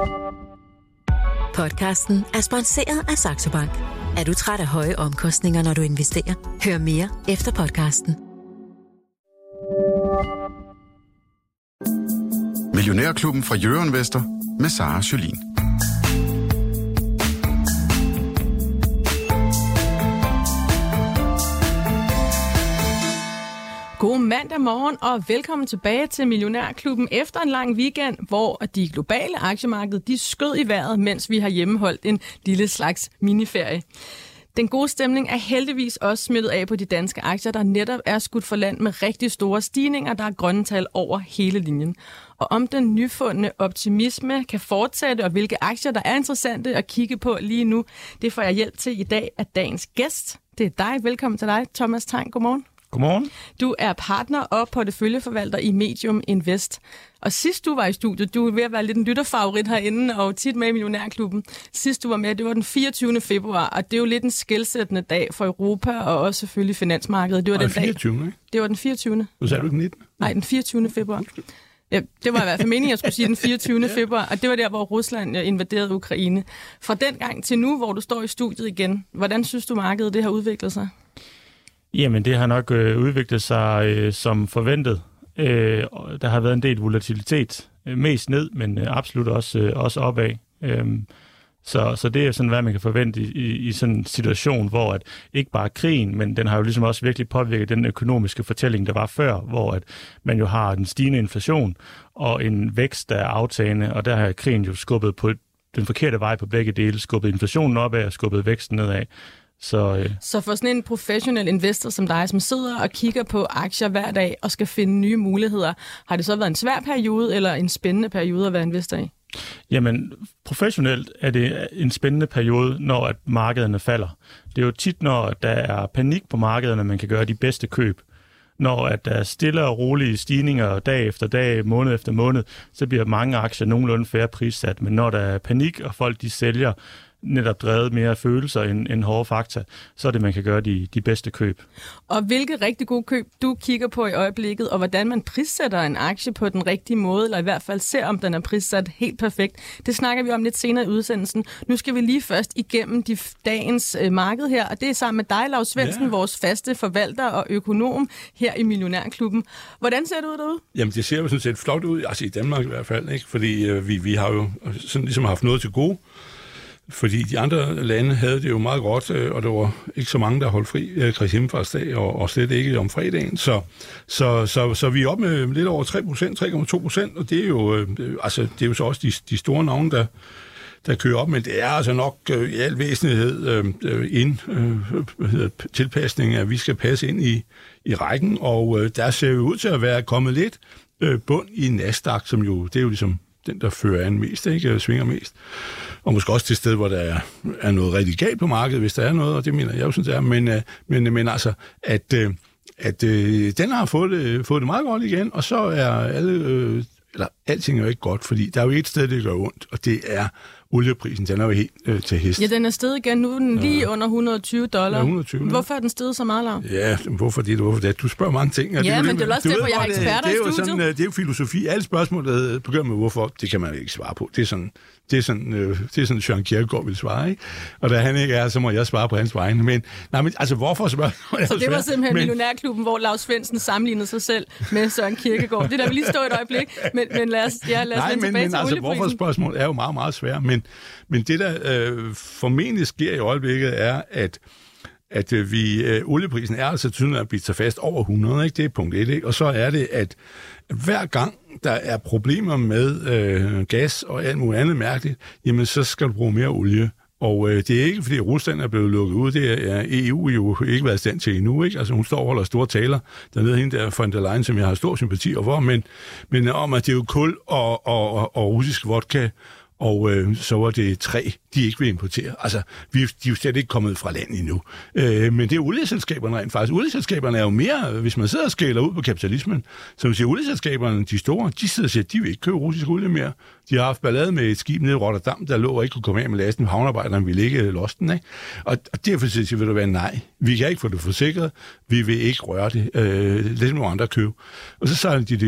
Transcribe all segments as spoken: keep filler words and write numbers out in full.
Podcasten er sponsoreret af Saxo Bank. Er du træt af høje omkostninger, når du investerer? Hør mere efter podcasten. Millionærklubben fra Jørgen Vester med Sara Jolin. God mandag morgen og velkommen tilbage til Millionærklubben efter en lang weekend, hvor de globale aktiemarkeder de skød i vejret, mens vi har hjemmeholdt en lille slags miniferie. Den gode stemning er heldigvis også smittet af på de danske aktier, der netop er skudt for land med rigtig store stigninger, der er grønne tal over hele linjen. Og om den nyfundne optimisme kan fortsætte, og hvilke aktier, der er interessante at kigge på lige nu, det får jeg hjælp til i dag af dagens gæst. Det er dig. Velkommen til dig, Thomas Tang. Godmorgen. Godmorgen. Du er partner og porteføljeforvalter i Medium Invest. Og sidst du var i studiet, du er ved at være lidt en lytterfavorit herinde og tit med i Millionærklubben. Sidst du var med, det var den fireogtyvende februar, og det er jo lidt en skelsættende dag for Europa og også selvfølgelig finansmarkedet. Det var og den fireogtyvende, dag. Ikke? Det var den fireogtyvende. Du sagde du ikke nittende? Nej, den fireogtyvende februar. Ja, det var i hvert fald meningen, jeg skulle sige den fireogtyvende februar, og det var der, hvor Rusland invaderede Ukraine. Fra den gang til nu, hvor du står i studiet igen, hvordan synes du, markedet det har udviklet sig? Jamen, det har nok øh, udviklet sig øh, som forventet. Øh, der har været en del volatilitet. Øh, mest ned, men øh, absolut også, øh, også opad. Øh, så, så det er sådan, hvad man kan forvente i, i, i sådan en situation, hvor at ikke bare krigen, men den har jo ligesom også virkelig påvirket den økonomiske fortælling, der var før, hvor at man jo har den stigende inflation og en vækst, der er aftagende, og der har krigen jo skubbet på den forkerte vej på begge dele, skubbet inflationen opad og skubbet væksten nedad. Så, øh. så for sådan en professionel investor som dig, som sidder og kigger på aktier hver dag og skal finde nye muligheder, har det så været en svær periode eller en spændende periode at være investor i? Jamen, professionelt er det en spændende periode, når at markederne falder. Det er jo tit, når der er panik på markederne, man kan gøre de bedste køb. Når at der er stille og rolige stigninger dag efter dag, måned efter måned, så bliver mange aktier nogenlunde fair prissat. Men når der er panik, og folk de sælger, netop drevet mere følelser end, end hårde fakta, så er det, man kan gøre de, de bedste køb. Og hvilke rigtig gode køb du kigger på i øjeblikket, og hvordan man prissætter en aktie på den rigtige måde, eller i hvert fald ser, om den er prissat helt perfekt, det snakker vi om lidt senere i udsendelsen. Nu skal vi lige først igennem de dagens øh, marked her, og det er sammen med dig, Lav Svendsen, ja. Vores faste forvalter og økonom her i Millionærklubben. Hvordan ser det ud derude? Jamen, det ser jo sådan set flot ud, altså i Danmark i hvert fald, ikke? Fordi øh, vi, vi har jo sådan ligesom haft noget til gode. Fordi de andre lande havde det jo meget godt, og der var ikke så mange, der holdt fri Kristi Himmelfartsdag, og, og slet ikke om fredagen. Så, så, så, så vi er oppe med lidt over tre procent, tre komma to procent, og det er jo, øh, altså, det er jo så også de, de store navne, der, der kører op. Men det er altså nok øh, i al væsentlighed øh, ind, øh, hvad hedder, tilpasning, at vi skal passe ind i, i rækken, og øh, der ser jo ud til at være kommet lidt øh, bund i Nasdaq, som jo, det er jo ligesom den, der fører an mest, ikke? Svinger mest. Og måske også til sted, hvor der er, er noget rigtig galt på markedet, hvis der er noget, og det mener jeg jo sådan, det er. Men, men, men altså, at, at den har fået det, fået det meget godt igen, og så er alle, eller alting er jo ikke godt, fordi der er jo et sted, det gør ondt, og det er olieprisen. Den er jo helt øh, til hest. Ja, den er steget igen. Nu er den lige ja. under et hundrede og tyve dollar. Ja, et hundrede og tyve, hvorfor er den steget så meget, Lav? Ja, hvorfor det? Hvorfor det? Du spørger mange ting. Ja, det, men det er også derfor, jeg har eksperter det, i det er studiet. Sådan, det er jo filosofi. Alle spørgsmål, der begynder med hvorfor, det kan man ikke svare på. Det er sådan, det er sådan, øh, det er sådan Søren Kierkegaard vil svare, ikke? Og da han ikke er, så må jeg svare på hans vegne. Men, nej, men altså, hvorfor spørger Så det var simpelthen men... Millionærklubben, hvor Lav Svendsen sammenlignede sig selv med Søren Kierkegaard. Det der vi lige stå et øjeblik, men, men lad os, ja, lad os nej, vende men, tilbage men, til altså, olieprisen. hvorfor spørgsmål er jo meget, meget svært. Men, men det, der øh, formentlig sker i øjeblikket, er, at at øh, vi, øh, olieprisen er altså tydeligt at blive taget fast over hundrede, ikke? Det er punkt et, ikke? Og så er det, at hver gang der er problemer med øh, gas og alt muligt andet mærkeligt, jamen så skal du bruge mere olie. Og øh, det er ikke, fordi Rusland er blevet lukket ud, det er E U jo ikke været i stand til endnu, ikke? Altså hun står og holder store taler dernede, hende der von der Leyen, som jeg har stor sympati over, men, men om at det er jo kul og, og, og, og russisk vodka, og øh, så var det træ, de ikke vil importere. Altså, vi, de er jo slet ikke kommet fra land endnu. Øh, men det er olieselskaberne rent faktisk. Olieselskaberne er jo mere, hvis man sidder og skæler ud på kapitalismen, så vil sige, olieselskaberne, de store, de sidder og siger, de vil ikke købe russisk olie mere. De har haft ballade med et skib nede i Rotterdam, der lå og ikke kunne komme af med lasten. Havnearbejderne ville ikke losse den, ikke? Og, og derfor siger vil du være nej. Vi kan ikke få det forsikret. Vi vil ikke røre det. Øh, lidt med andre købe. Og så sejler de det jo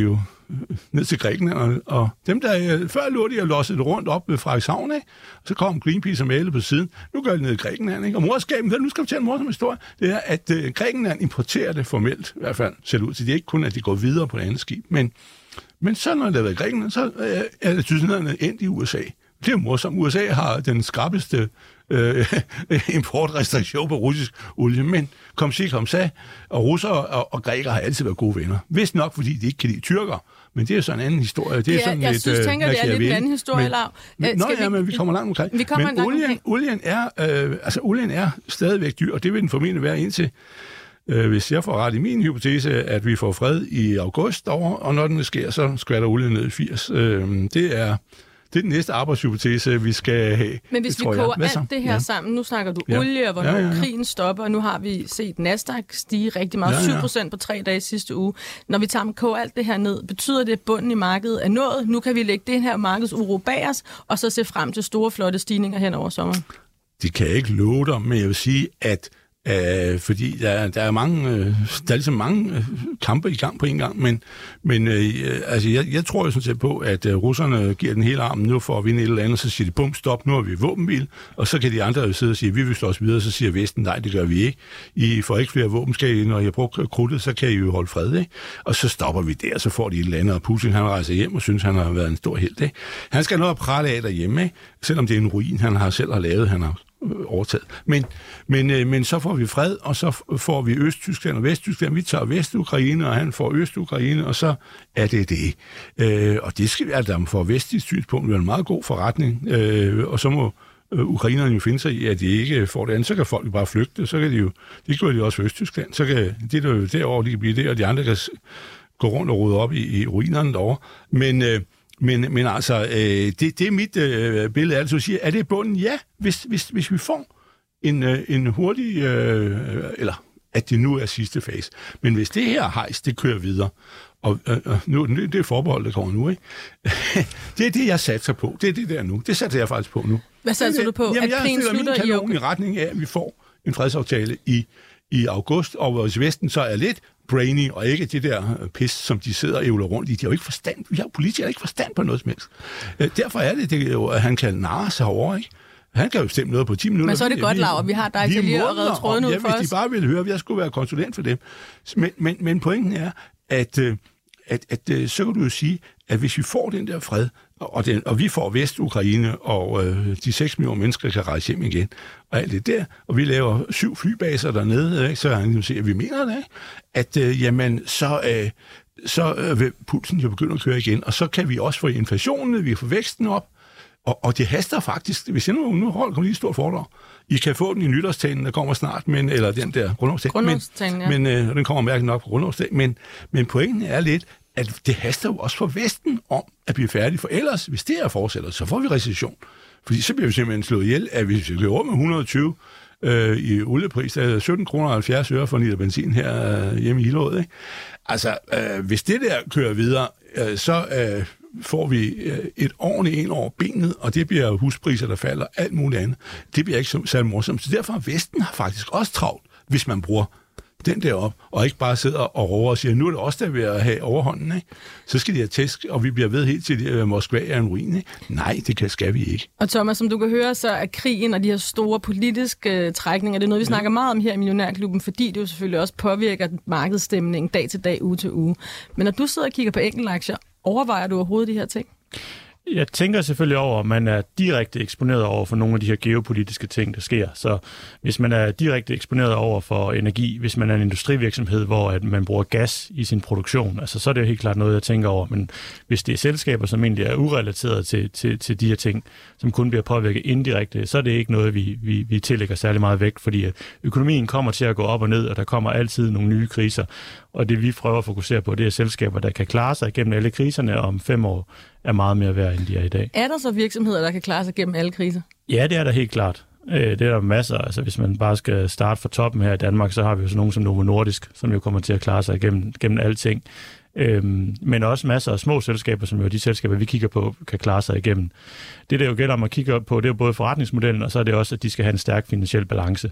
ned til Grækenland, og, og dem, der øh, før lå de og lossede det rundt op ved Frederikshavn, ikke? Så kom Greenpeace og malede på siden. Nu gør det ned i Grækenland, ikke? Og morskaben, nu skal vi tage en morsom historie, det er, at øh, Grækenland importerer det formelt, i hvert fald ser det ud til. Det er ikke kun, at de går videre på det andet skib, men, men så når det har været i Grækenland, så øh, er det tyskerne endt i U S A. Det er jo morsomt. U S A har den skrappeste øh, importrestriktion på russisk olie, men kom sig, kom sag, og russere og, og grækere har altid været gode venner. Vist nok, fordi de ikke kan lide tyrker, men det er sådan en anden historie. Det er ja, sådan jeg et, synes, øh, tænker, det er lidt en anden historie, Lav. Men, nå, ja, men vi kommer langt omkring. Vi kommer men langt olien, omkring. olien, er, øh, altså, olien er stadigvæk dyr, og det vil den formentlig være indtil, øh, hvis jeg får ret i min hypotese, at vi får fred i august over, og når den sker, så skvatter olien ned i firs. Øh, det er... Det er den næste arbejdshypotese, vi skal have. Men hvis det, vi koger alt så? det her ja. sammen, nu snakker du ja. olie, og hvornår ja, ja, ja. krigen stopper, og nu har vi set Nasdaq stige rigtig meget, ja, ja. syv procent på tre dage sidste uge. Når vi tager koger alt det her ned, betyder det, at bunden i markedet er nået? Nu kan vi lægge det her markedsuro bag os, og så se frem til store, flotte stigninger hen over sommeren. Det kan jeg ikke love dig, men jeg vil sige, at Uh, fordi der, der er mange, uh, der er ligesom mange uh, kampe i gang på en gang, men, men uh, altså jeg, jeg tror jo sådan set på, at uh, russerne giver den hele armen nu for at vinde et eller andet, så siger de, bum, stop, nu er vi våbenhvil, og så kan de andre jo sidde og sige, vi vil slå os videre, så siger Vesten, nej, det gør vi ikke. I får ikke flere våben, skal I, når I har brugt krudtet, så kan I jo holde fred, ikke? Og så stopper vi der, så får de et eller andet, og Putin, han rejser hjem og synes, han har været en stor helt, ikke? Han skal noget at prale af derhjemme, ikke? Selvom det er en ruin, han har selv har lavet, han har overtaget. Men, men, øh, men så får vi fred, og så får vi Østtyskland og Vesttyskland. Vi tager Vestukraine, og han får Østukraine, og så er det det. Øh, og det skal altså for vestligt synspunkt være en meget god forretning. Øh, og så må øh, ukrainerne jo finde sig i, at de ikke får det andet. Så kan folk jo bare flygte. Så kan de jo, det gør de også for Østtyskland. Så kan det er jo derovre, de kan blive det, og de andre kan gå rundt og rode op i, i ruinerne derovre. Men øh, Men, men altså, øh, det, det er mit øh, billede. Altså, siger, er det bunden? Ja, hvis, hvis, hvis vi får en, øh, en hurtig, øh, eller at det nu er sidste fase. Men hvis det her hejs, det kører videre, og øh, nu, det er forbeholdet, der kommer nu, ikke? Det er det, jeg satser på. Det er det der nu. Det satser jeg faktisk på nu. Hvad satser du på? Jamen, at jeg krigen stiller min slutter kanon i, i retning af, at vi får en fredsaftale i, i august, og hvis Vesten så er lidt brainy, og ikke det der pis, som de sidder og ævler rundt i. De har jo ikke forstand. Vi har politikere ikke forstand på noget som helst. Derfor er det, det jo, at han kan narre sig over, ikke? Han kan jo bestemme noget på ti minutter. Men så er det vi, godt, Laura. Vi har dig til lige at redde tråden ud for os. Hvis de bare ville høre, at jeg skulle være konsulent for dem. Men, men, men pointen er, at, at, at, at så kan du jo sige, at hvis vi får den der fred, og, den, og vi får Vestukraine, og øh, de seks millioner mennesker kan rejse hjem igen, og alt det der, og vi laver syv flybaser dernede, ikke? Så han siger, at vi mener det, ikke? At øh, jamen, så, øh, så øh, vil pulsen jo begynde at køre igen, og så kan vi også få inflationen, vi kan få væksten op, og, og det haster faktisk. Hvis jeg nu, nu holder lige et stort foredrag, I kan få den i nytårstalen, der kommer snart, men, eller den der grundlovstalen, grundlovstalen ja. men øh, den kommer mærkeligt nok på grundlovstalen, men, men pointen er lidt, at det haster jo også for Vesten om at blive færdig, for ellers, hvis det er fortsætter, så får vi recession. Fordi så bliver vi simpelthen slået ihjel, at hvis vi løber med et hundrede og tyve øh, i oliepris, der er sytten kroner og halvfjerds øre for en liter benzin her øh, hjemme i Hillerød, ikke? Altså, øh, hvis det der kører videre, øh, så øh, får vi øh, et ordentligt en over benet, og det bliver huspriser, der falder, alt muligt andet. Det bliver ikke så særlig morsomt. Så derfor har Vesten har faktisk også travlt, hvis man bruger den derop, og ikke bare sidder og råber og siger, nu er det også der ved at have overhånden, ikke? Så skal de have tæsk, og vi bliver ved helt til, at Moskva er en ruin, ikke? Nej, det kan, skal vi ikke. Og Thomas, som du kan høre, så er krigen og de her store politiske uh, trækninger, det er noget, vi snakker meget om her i Millionærklubben, fordi det jo selvfølgelig også påvirker markedsstemningen dag til dag, uge til uge. Men når du sidder og kigger på enkeltaktier, overvejer du overhovedet de her ting? Jeg tænker selvfølgelig over, at man er direkte eksponeret over for nogle af de her geopolitiske ting, der sker. Så hvis man er direkte eksponeret over for energi, hvis man er en industrivirksomhed, hvor at man bruger gas i sin produktion, altså, så er det jo helt klart noget, jeg tænker over. Men hvis det er selskaber, som egentlig er urelateret til, til, til de her ting, som kun bliver påvirket indirekte, så er det ikke noget, vi, vi, vi tillægger særlig meget vægt, fordi økonomien kommer til at gå op og ned, og der kommer altid nogle nye kriser. Og det vi prøver at fokusere på, det er selskaber, der kan klare sig gennem alle kriserne, og om fem år er meget mere værd, end de er i dag. Er der så virksomheder, der kan klare sig gennem alle kriser? Ja, det er der helt klart. Det er der masser. Altså, hvis man bare skal starte fra toppen her i Danmark, så har vi jo sådan nogen som Novo Nordisk, som jo kommer til at klare sig gennem, gennem alting. Øhm, men også masser af små selskaber, som jo de selskaber, vi kigger på, kan klare sig igennem. Det, der jo gælder om at kigge på, det er jo både forretningsmodellen, og så er det også, at de skal have en stærk finansiel balance.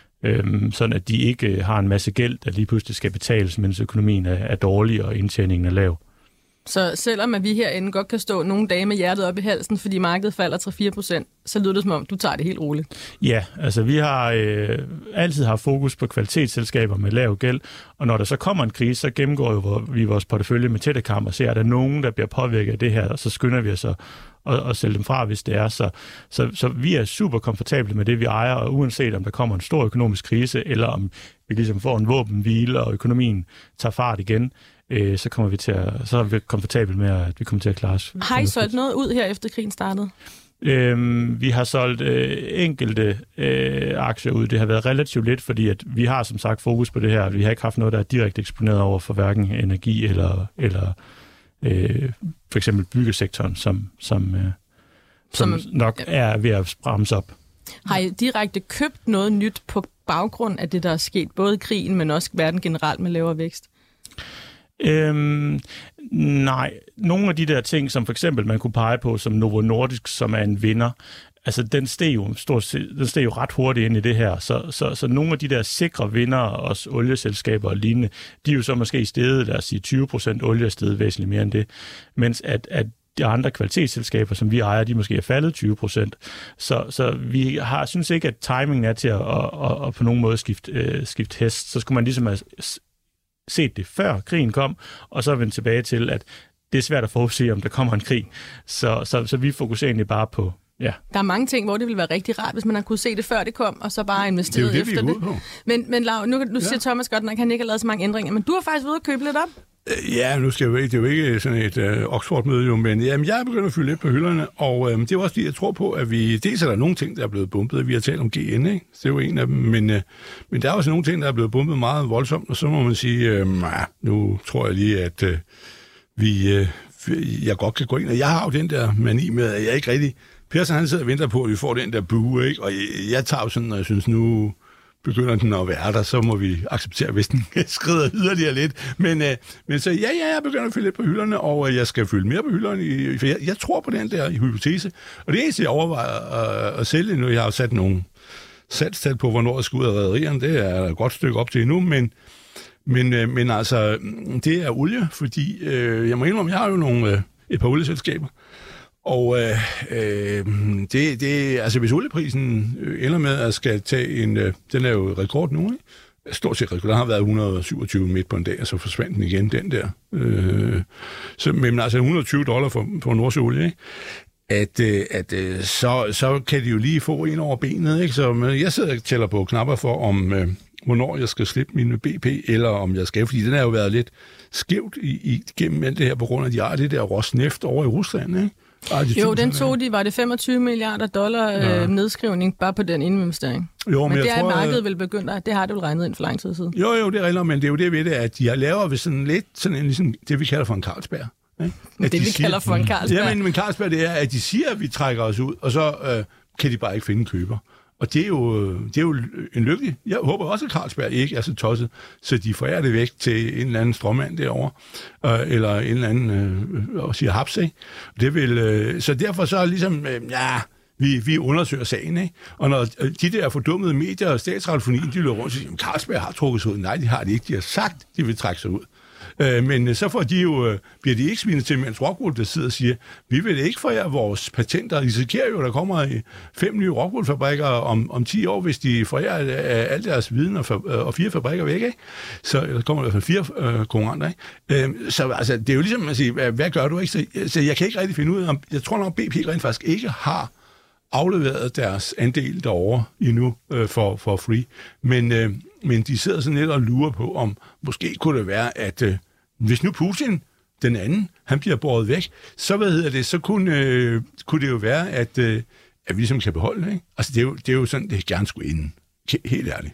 Øhm, sådan at de ikke har en masse gæld, der lige pludselig skal betales, mens økonomien er, er dårlig og indtjeningen er lav. Så selvom at vi herinde godt kan stå nogle dage med hjertet op i halsen, fordi markedet falder tre til fire procent, så lyder det som om, du tager det helt roligt. Ja, altså vi har øh, altid haft fokus på kvalitetsselskaber med lav gæld, og når der så kommer en krise, så gennemgår jo vi vores portefølje med tættekam og ser, at der er nogen, der bliver påvirket af det her, og så skynder vi os at, at, at sælge dem fra, hvis det er. Så, så, så vi er super komfortable med det, vi ejer, og uanset om der kommer en stor økonomisk krise, eller om vi ligesom får en våbenhvile, og økonomien tager fart igen, øh, så kommer vi til at, så er vi komfortable med, at vi kommer til at klare os. Har I solgt noget ud her, efter krigen startede? Øhm, vi har solgt øh, enkelte øh, aktier ud. Det har været relativt lidt, fordi at vi har som sagt fokus på det her. Vi har ikke haft noget, der er direkte eksponeret over for hverken energi eller, eller øh, for eksempel byggesektoren, som, som, øh, som, som nok er ved at bremse op. Har I direkte købt noget nyt på baggrund af det, der er sket, både i krigen, men også verden generelt med lavere vækst? Øhm, nej, nogle af de der ting, som for eksempel man kunne pege på som Novo Nordisk, som er en vinder, altså den steg jo, stort, den steg jo ret hurtigt ind i det her, så, så, så nogle af de der sikre vinder, også olieselskaber og lignende, de er jo så måske steget, lad os sige tyve procent, olie er steget væsentligt mere end det, mens at, at de andre kvalitetsselskaber, som vi ejer, de måske er faldet tyve procent. Så, så vi har, synes ikke, at timingen er til at, at, at, at på nogen måde skifte, øh, skifte hest. Så skulle man ligesom have set det før krigen kom, og så vende tilbage til, at det er svært at forudse, om der kommer en krig. Så, så, så vi fokuserer egentlig bare på, ja. Der er mange ting, hvor det ville være rigtig rart, hvis man har kunne se det før det kom, og så bare investeret det det, efter det. Men, men Lau, nu, nu siger ja. Thomas godt, at han ikke har lavet så mange ændringer, men du har faktisk ved at købe lidt op. Ja, nu skal jeg jo ikke, det er jo ikke sådan et uh, Oxford-møde, jo, men jamen, jeg er begyndt at fylde lidt på hylderne, og øhm, det er også fordi, jeg tror på, at vi, dels er der nogle ting, der er blevet bumpet, vi har talt om G N, ikke? Det er jo en af dem, men, uh, men der er også nogle ting, der er blevet bumpet meget voldsomt, og så må man sige, uh, nu tror jeg lige, at uh, vi, uh, jeg godt kan gå ind, og jeg har jo den der mani med, at jeg ikke rigtig, Persson han sidder og venter på, at vi får den der bue, ikke? Og jeg, jeg tager jo sådan, og jeg synes nu, begynder den at være der, så må vi acceptere, hvis den skrider yderligere lidt. Men, øh, men så ja, ja, jeg begynder at fylde lidt på hylderne, og jeg skal fylde mere på hylderne, for jeg, jeg tror på den der hypotese. Og det eneste, jeg overvejer at, at sælge nu, jeg har sat nogle salgstal på, hvornår jeg skal ud af rederierne, det er et godt stykke op til endnu, men, men, øh, men altså, det er olie, fordi øh, jeg må indrømme, jeg har jo nogle, øh, et par olieselskaber, og øh, øh, det, det, altså hvis olieprisen ender med at skal tage en, øh, den er jo rekord nu, ikke? Stort set rekord. Der har været et hundrede og syvogtyve midt på en dag, og så forsvandt den igen, den der. Øh, så, men altså et hundrede og tyve dollar for, for nordsøolie, ikke? At, øh, at øh, så, så kan de jo lige få en over benet, ikke? Så men jeg sidder og tæller på knapper for, om øh, hvornår jeg skal slippe min B P, eller om jeg skal, fordi den har jo været lidt skævt i, i, gennem alt det her, på grund af, at de har det der Rosneft over i Rusland, ikke? Jo, den tog de, var det femogtyve milliarder dollar ja. øh, nedskrivning bare på den investering. Jo, men, men det er markedet vel begyndt at, det har det jo regnet ind for lang tid siden. Jo, jo, det er rigtigt, men det er jo det ved det, at de har lavet ved sådan lidt, sådan en, ligesom det vi kalder for en Carlsberg. Ikke? Det de vi siger, kalder for en Carlsberg? Ja, men, men Carlsberg, det er, at de siger, at vi trækker os ud, og så øh, kan de bare ikke finde en køber. Og det er, jo, det er jo en lykkelig. Jeg håber også, at Carlsberg ikke er så tosset, så de forærer det væk til en eller anden strømmand derovre, øh, eller en eller anden, øh, og siger haps, ikke? Det vil, øh, så derfor så ligesom, øh, ja, vi, vi undersøger sagen, ikke? Og når de der fordummede medier og statsradiofonien, de løber rundt og siger, at Carlsberg har trukket sig ud. Nej, de har det ikke. De har sagt, de vil trække sig ud. Men så får de jo, bliver de ikke svinet til, mens Rockwool, der sidder og siger, vi vil ikke forære vores patenter. I risikerer jo, der kommer fem nye Rockwool-fabrikker om, om ti år, hvis de forærer al deres viden og, og fire fabrikker væk, ikke? Så der kommer i hvert fald fire øh, konkurrenter, ikke? Så altså, det er jo ligesom at sige, hvad, hvad gør du, ikke? Så, så jeg kan ikke rigtig finde ud af, om jeg tror nok, B P rent faktisk ikke har afleveret deres andel derovre endnu øh, for, for free. Men, øh, men de sidder sådan lidt og lurer på, om måske kunne det være, at øh, hvis nu Putin, den anden, han bliver båret væk, så hvad hedder det, så kunne, øh, kunne det jo være, at, øh, at vi ligesom kan beholde det, ikke? Altså det er jo, det er jo sådan, det gerne skulle ende. Helt ærligt.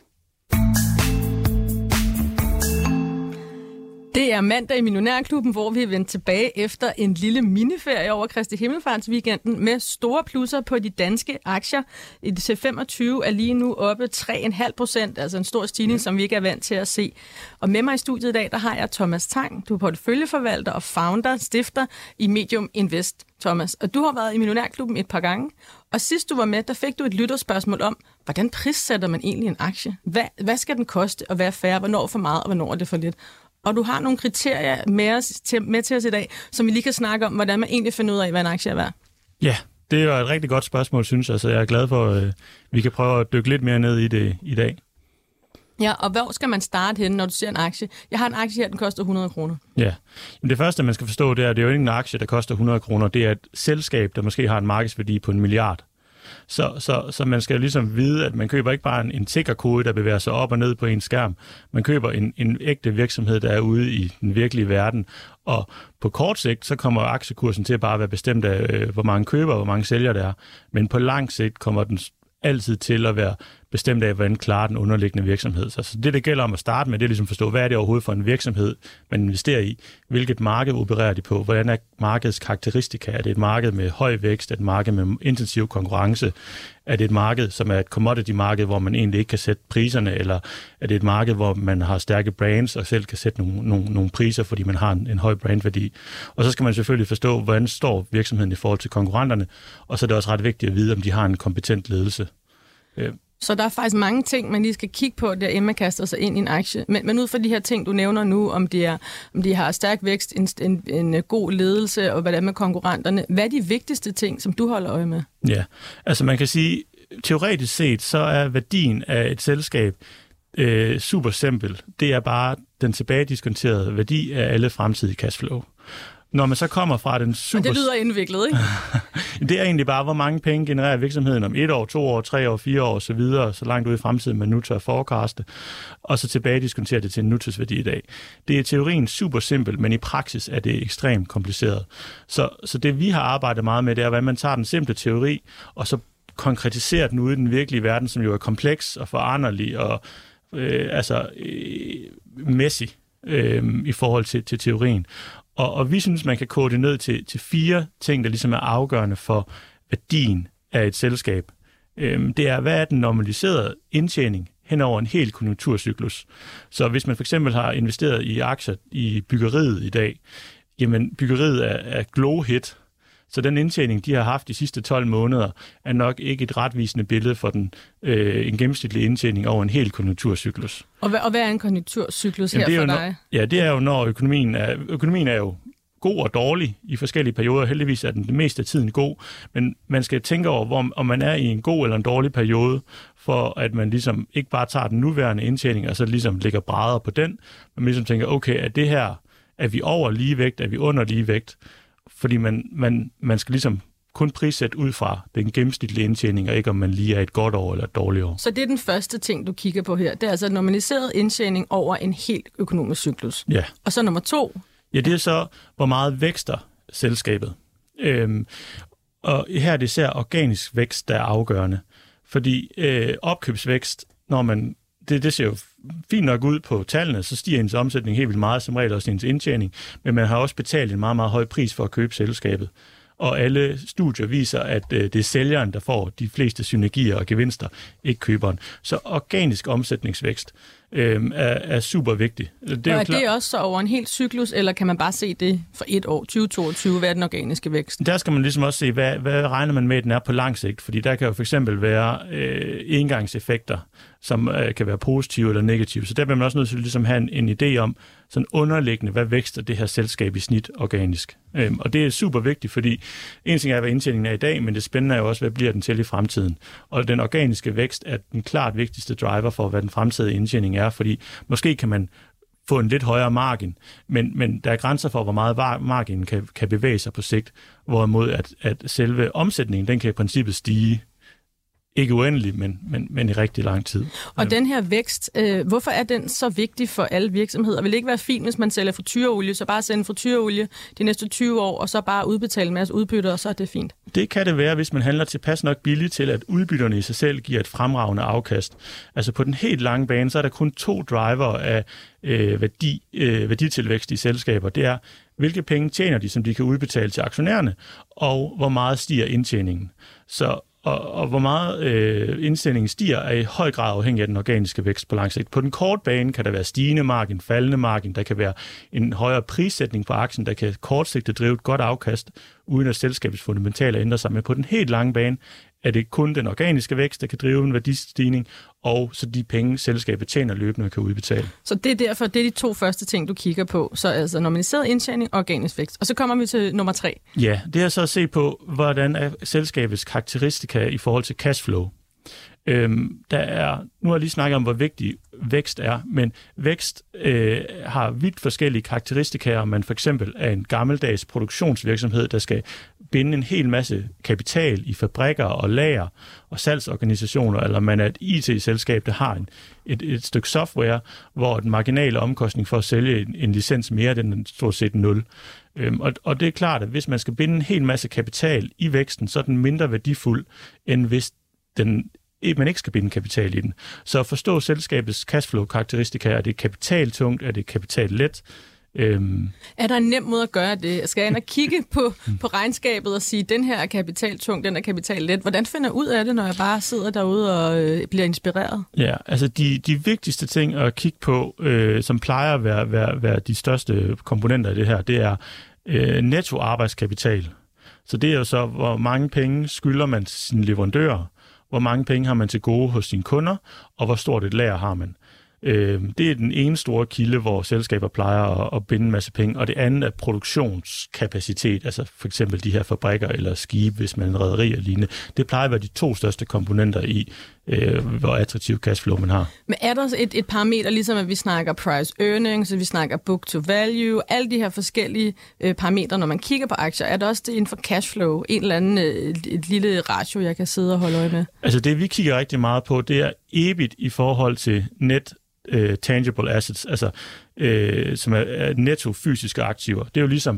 Det er mandag i Millionærklubben, hvor vi er vendt tilbage efter en lille miniferie over Kristi Himmelfartsweekenden med store plusser på de danske aktier. I C femogtyve er lige nu oppe tre komma fem procent, altså en stor stigning, som vi ikke er vant til at se. Og med mig i studiet i dag, der har jeg Thomas Tang. Du er porteføljeforvalter og founder, stifter i Medium Invest, Thomas. Og du har været i Millionærklubben et par gange. Og sidst du var med, der fik du et lytterspørgsmål om, hvordan prissætter man egentlig en aktie? Hvad, hvad skal den koste, og hvad er fair? Hvornår for meget, og hvornår er det for lidt? Og du har nogle kriterier med, os, til, med til os i dag, som vi lige kan snakke om, hvordan man egentlig finder ud af, hvad en aktie er værd. Ja, det er jo et rigtig godt spørgsmål, synes jeg, så jeg er glad for, at vi kan prøve at dykke lidt mere ned i det i dag. Ja, og hvor skal man starte henne, når du ser en aktie? Jeg har en aktie her, den koster hundrede kroner. Ja, men det første, man skal forstå, det er, at det er jo ikke en aktie, der koster hundrede kroner. Det er et selskab, der måske har en markedsværdi på en milliard. Så, så, så man skal jo ligesom vide, at man køber ikke bare en, en tickerkode, der bevæger sig op og ned på en skærm. Man køber en, en ægte virksomhed, der er ude i den virkelige verden. Og på kort sigt, så kommer aktiekursen til at bare være bestemt af, øh, hvor mange køber og hvor mange sælger der er. Men på lang sigt kommer den altid til at være bestemt af, hvordan klarer den underliggende virksomhed. Så det, det gælder om at starte med, det er ligesom at forstå, hvad er det overhovedet for en virksomhed, man investerer i? Hvilket marked opererer de på? Hvordan er markedets karakteristika? Er det et marked med høj vækst? Er det et marked med intensiv konkurrence? Er det et marked, som er et commodity-marked, hvor man egentlig ikke kan sætte priserne? Eller er det et marked, hvor man har stærke brands og selv kan sætte nogle, nogle, nogle priser, fordi man har en, en høj brandværdi? Og så skal man selvfølgelig forstå, hvordan står virksomheden i forhold til konkurrenterne. Og så er det også ret vigtigt at vide, om de har en kompetent ledelse. Så der er faktisk mange ting, man lige skal kigge på, der inden man kaster sig ind i en aktie. Men, men ud fra de her ting, du nævner nu, om de, er, om de har stærk vækst, en, en, en god ledelse, og hvad det er med konkurrenterne. Hvad er de vigtigste ting, som du holder øje med? Ja, altså man kan sige, teoretisk set, så er værdien af et selskab øh, super simpel. Det er bare den tilbagediskonterede værdi af alle fremtidige cashflow. Når man så kommer fra den super... Og det lyder indviklet, ikke? Det er egentlig bare, hvor mange penge genererer virksomheden om et år, to år, tre år, fire år osv., så, så langt ud i fremtiden man nu tør forecaste, og så tilbage diskontere det til en nutidsværdi i dag. Det er i teorien super simpelt, men i praksis er det ekstremt kompliceret. Så, så det vi har arbejdet meget med, det er, hvordan man tager den simple teori, og så konkretiserer den ude i den virkelige verden, som jo er kompleks og foranderlig og øh, altså øh, messy øh, i forhold til, til teorien. Og, og vi synes, man kan kode det ned til, til fire ting, der ligesom er afgørende for værdien af et selskab. Øhm, det er, hvad er den normaliserede indtjening hen over en hel konjunkturcyklus? Så hvis man for eksempel har investeret i aktier i byggeriet i dag, jamen byggeriet er, er glow-hit, så den indtjening, de har haft de sidste tolv måneder, er nok ikke et retvisende billede for den, øh, en gennemsnitlig indtjening over en hel konjunkturcyklus. Og hvad, og hvad er en konjunkturcyklus her Jamen, for når, dig? Ja, det er jo, når økonomien er, økonomien er jo god og dårlig i forskellige perioder. Heldigvis er den det meste af tiden god, men man skal tænke over, hvor, om man er i en god eller en dårlig periode, for at man ligesom ikke bare tager den nuværende indtjening, og så ligesom lægger brædder på den, men man ligesom tænker, okay, er det her, er vi over ligevægt, er vi under ligevægt? Fordi man, man, man skal ligesom kun prissætte ud fra den gennemsnitlige indtjening, og ikke om man lige er et godt år eller et dårligt år. Så det er den første ting, du kigger på her. Det er altså normaliseret indtjening over en helt økonomisk cyklus. Ja. Og så nummer to? Ja, det er så, hvor meget vækster selskabet. Øhm, og her er det især organisk vækst, der er afgørende. Fordi øh, opkøbsvækst, når man... Det, det ser jo fint nok ud på tallene, så stiger ens omsætning helt vildt meget, som regel også ens indtjening, men man har også betalt en meget, meget høj pris for at købe selskabet. Og alle studier viser, at øh, det er sælgeren, der får de fleste synergier og gevinster, ikke køberen. Så organisk omsætningsvækst øh, er, er super vigtig. Det er, og er klar... det også så over en hel cyklus, eller kan man bare se det for et år, tyve toogtyve, hvad er den organiske vækst? Der skal man ligesom også se, hvad, hvad regner man med, at den er på lang sigt, fordi der kan jo for eksempel være øh, engangseffekter, som øh, kan være positive eller negative. Så der bliver man også nødt til at ligesom have en, en idé om, sådan underliggende, hvad vækster det her selskab i snit organisk. Øhm, og det er super vigtigt, fordi en ting er, hvad indtjeningen er i dag, men det spændende er jo også, hvad bliver den til i fremtiden. Og den organiske vækst er den klart vigtigste driver for, hvad den fremtidige indtjening er, fordi måske kan man få en lidt højere margin, men, men der er grænser for, hvor meget marginen kan, kan bevæge sig på sigt, hvorimod at, at selve omsætningen, den kan i princippet stige. Ikke uendelig, men, men, men i rigtig lang tid. Og den her vækst, øh, hvorfor er den så vigtig for alle virksomheder? Vil det ikke være fint, hvis man sælger frityreolie, så bare sende frityreolie de næste tyve år, og så bare udbetale en masse udbytter, og så er det fint? Det kan det være, hvis man handler tilpas nok billigt til, at udbytterne i sig selv giver et fremragende afkast. Altså på den helt lange bane, så er der kun to driver af øh, værdi, øh, værditilvækst i selskaber. Det er, hvilke penge tjener de, som de kan udbetale til aktionærerne, og hvor meget stiger indtjeningen. Så Og, og hvor meget øh, indsætningen stiger, er i høj grad afhængig af den organiske vækst på lang sigt. På den korte bane kan der være stigende margin, faldende margin, der kan være en højere prissætning på aktien, der kan kortsigtet drive et godt afkast, uden at selskabets fundamentale ændrer sig. Men på den helt lange bane er det kun den organiske vækst, der kan drive en værdistigning, og så de penge, selskabet tjener løbende, kan udbetale. Så det er derfor, det er de to første ting, du kigger på. Så altså normaliseret indtjening og organisk vækst. Og så kommer vi til nummer tre. Ja, det er så at se på, hvordan er selskabets karakteristika i forhold til cashflow. Øhm, der er, nu har jeg lige snakket om, hvor vigtig vækst er, men vækst øh, har vidt forskellige karakteristika, om man for eksempel er en gammeldags produktionsvirksomhed, der skal binde en hel masse kapital i fabrikker og lager og salgsorganisationer, eller man er et I T-selskab, der har en, et, et stykke software, hvor den marginale omkostning for at sælge en, en licens mere, den er stort set nul. Øhm, og, og det er klart, at hvis man skal binde en hel masse kapital i væksten, så er den mindre værdifuld, end hvis den man ikke skal binde kapital i den. Så at forstå selskabets cashflow-karakteristika, er det kapitaltungt, er det kapitallet? Øhm. Er der en nem måde at gøre det? Skal jeg ind og kigge på, på regnskabet og sige, den her er kapitaltung, den er kapitallet? Hvordan finder jeg ud af det, når jeg bare sidder derude og øh, bliver inspireret? Ja, altså de, de vigtigste ting at kigge på, øh, som plejer at være, være, være de største komponenter i det her, det er øh, netto arbejdskapital. Så det er jo så, hvor mange penge skylder man til sine leverandører, hvor mange penge har man til gode hos sine kunder, og hvor stort et lager har man. Det er den ene store kilde, hvor selskaber plejer at binde en masse penge, og det andet er produktionskapacitet, altså for eksempel de her fabrikker eller skibe, hvis man er en rederi eller lignende. Det plejer at være de to største komponenter i, hvor attraktiv cashflow man har. Men er der et, et parameter, ligesom at vi snakker price earnings, så vi snakker book to value, alle de her forskellige øh, parametre, når man kigger på aktier, er der også det inden for cashflow, en eller anden øh, et lille ratio, jeg kan sidde og holde øje med? Altså det, vi kigger rigtig meget på, det er E B I T i forhold til net uh, tangible assets, altså øh, som er, er netto fysiske aktiver. Det er jo ligesom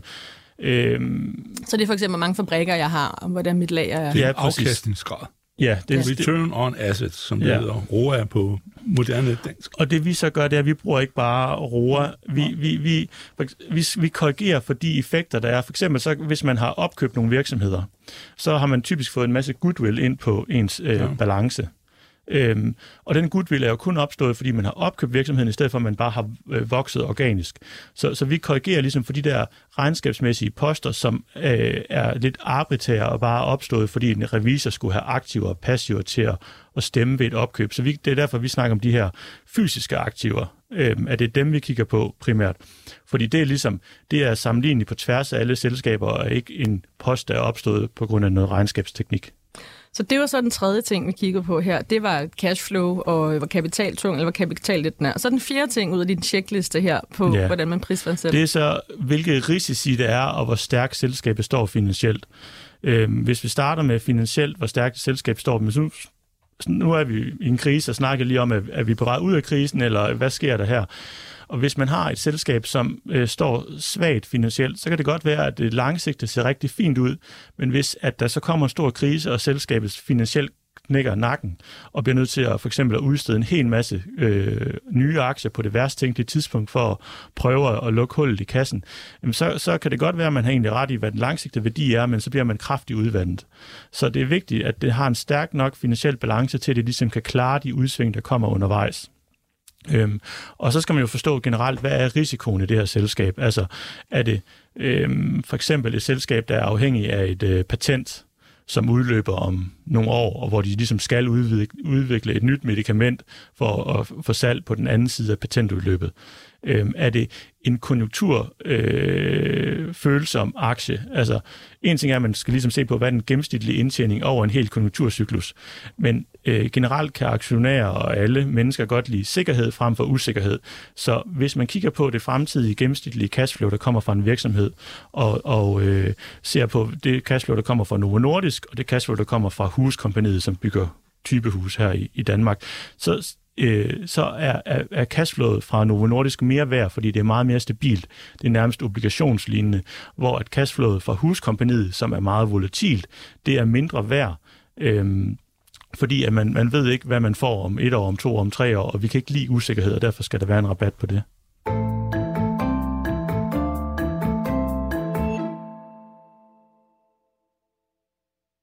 Øhm, så det er for eksempel, hvor mange fabrikker jeg har, og hvordan mit lager er. Det er afkastningsgrad. Ja, det er return on assets, som det ja. hedder. R O A på moderne dansk. Og det vi så gør, det er, at vi bruger ikke bare R O A. Vi, vi, vi, vi, vi korrigerer for de effekter, der er. For eksempel, så, hvis man har opkøbt nogle virksomheder, så har man typisk fået en masse goodwill ind på ens øh, ja. balance. Øhm, og den goodwill er jo kun opstået, fordi man har opkøbt virksomheden, i stedet for at man bare har øh, vokset organisk. Så, så vi korrigerer ligesom for de der regnskabsmæssige poster, som øh, er lidt arbitrære og bare opstået, fordi en revisor skulle have aktiver og passiver til at, at stemme ved et opkøb. Så vi, det er derfor, vi snakker om de her fysiske aktiver. Øhm, at det er dem, vi kigger på primært. Fordi det er ligesom, det er sammenligneligt på tværs af alle selskaber, og ikke en post, der er opstået på grund af noget regnskabsteknik. Så det var så den tredje ting, vi kigger på her. Det var cashflow, og hvor kapitaltung, eller hvor kapitallet den er. Og så den fjerde ting ud af din checkliste her, på ja. hvordan man prisfastsætter. Det er så, hvilke risici det er, og hvor stærkt selskabet står finansielt. Øhm, hvis vi starter med finansielt, hvor stærkt selskabet står, men nu, nu er vi i en krise, og snakker lige om, at, at vi er på vej ud af krisen, eller hvad sker der her? Og hvis man har et selskab, som øh, står svagt finansielt, så kan det godt være, at det langsigtet ser rigtig fint ud, men hvis at der så kommer en stor krise, og selskabets finansielt knækker nakken, og bliver nødt til at for eksempel at udstede en hel masse øh, nye aktier på det værst tænkelige tidspunkt for at prøve at lukke hullet i kassen, jamen så, så kan det godt være, at man har egentlig ret i, hvad den langsigtede værdi er, men så bliver man kraftigt udvandet. Så det er vigtigt, at det har en stærk nok finansiel balance til, at det ligesom kan klare de udsving, der kommer undervejs. Øhm, og så skal man jo forstå generelt, hvad er risikoen i det her selskab? Altså, er det øhm, for eksempel et selskab, der er afhængig af et øh, patent, som udløber om nogle år, og hvor de ligesom skal udvikle, udvikle et nyt medicament for at få salg på den anden side af patentudløbet? Øhm, er det en konjunkturfølsom øh, aktie? Altså, en ting er, at man skal ligesom se på, hvad er den gennemsnitlige indtjening over en hel konjunkturcyklus. Men øh, generelt kan aktionærer og alle mennesker godt lide sikkerhed frem for usikkerhed. Så hvis man kigger på det fremtidige gennemsnitlige cashflow, der kommer fra en virksomhed, og, og øh, ser på det cashflow, der kommer fra Novo Nordisk, og det cashflow, der kommer fra Huskompaniet, som bygger typehus her i, i Danmark, så så er, er, er cashflowet fra Novo Nordisk mere værd, fordi det er meget mere stabilt. Det er nærmest obligationslignende, hvor at cashflowet fra Huskompaniet, som er meget volatilt, det er mindre værd, øhm, fordi at man, man ved ikke, hvad man får om et år, om to år, om tre år, og vi kan ikke lide usikkerhed, og derfor skal der være en rabat på det.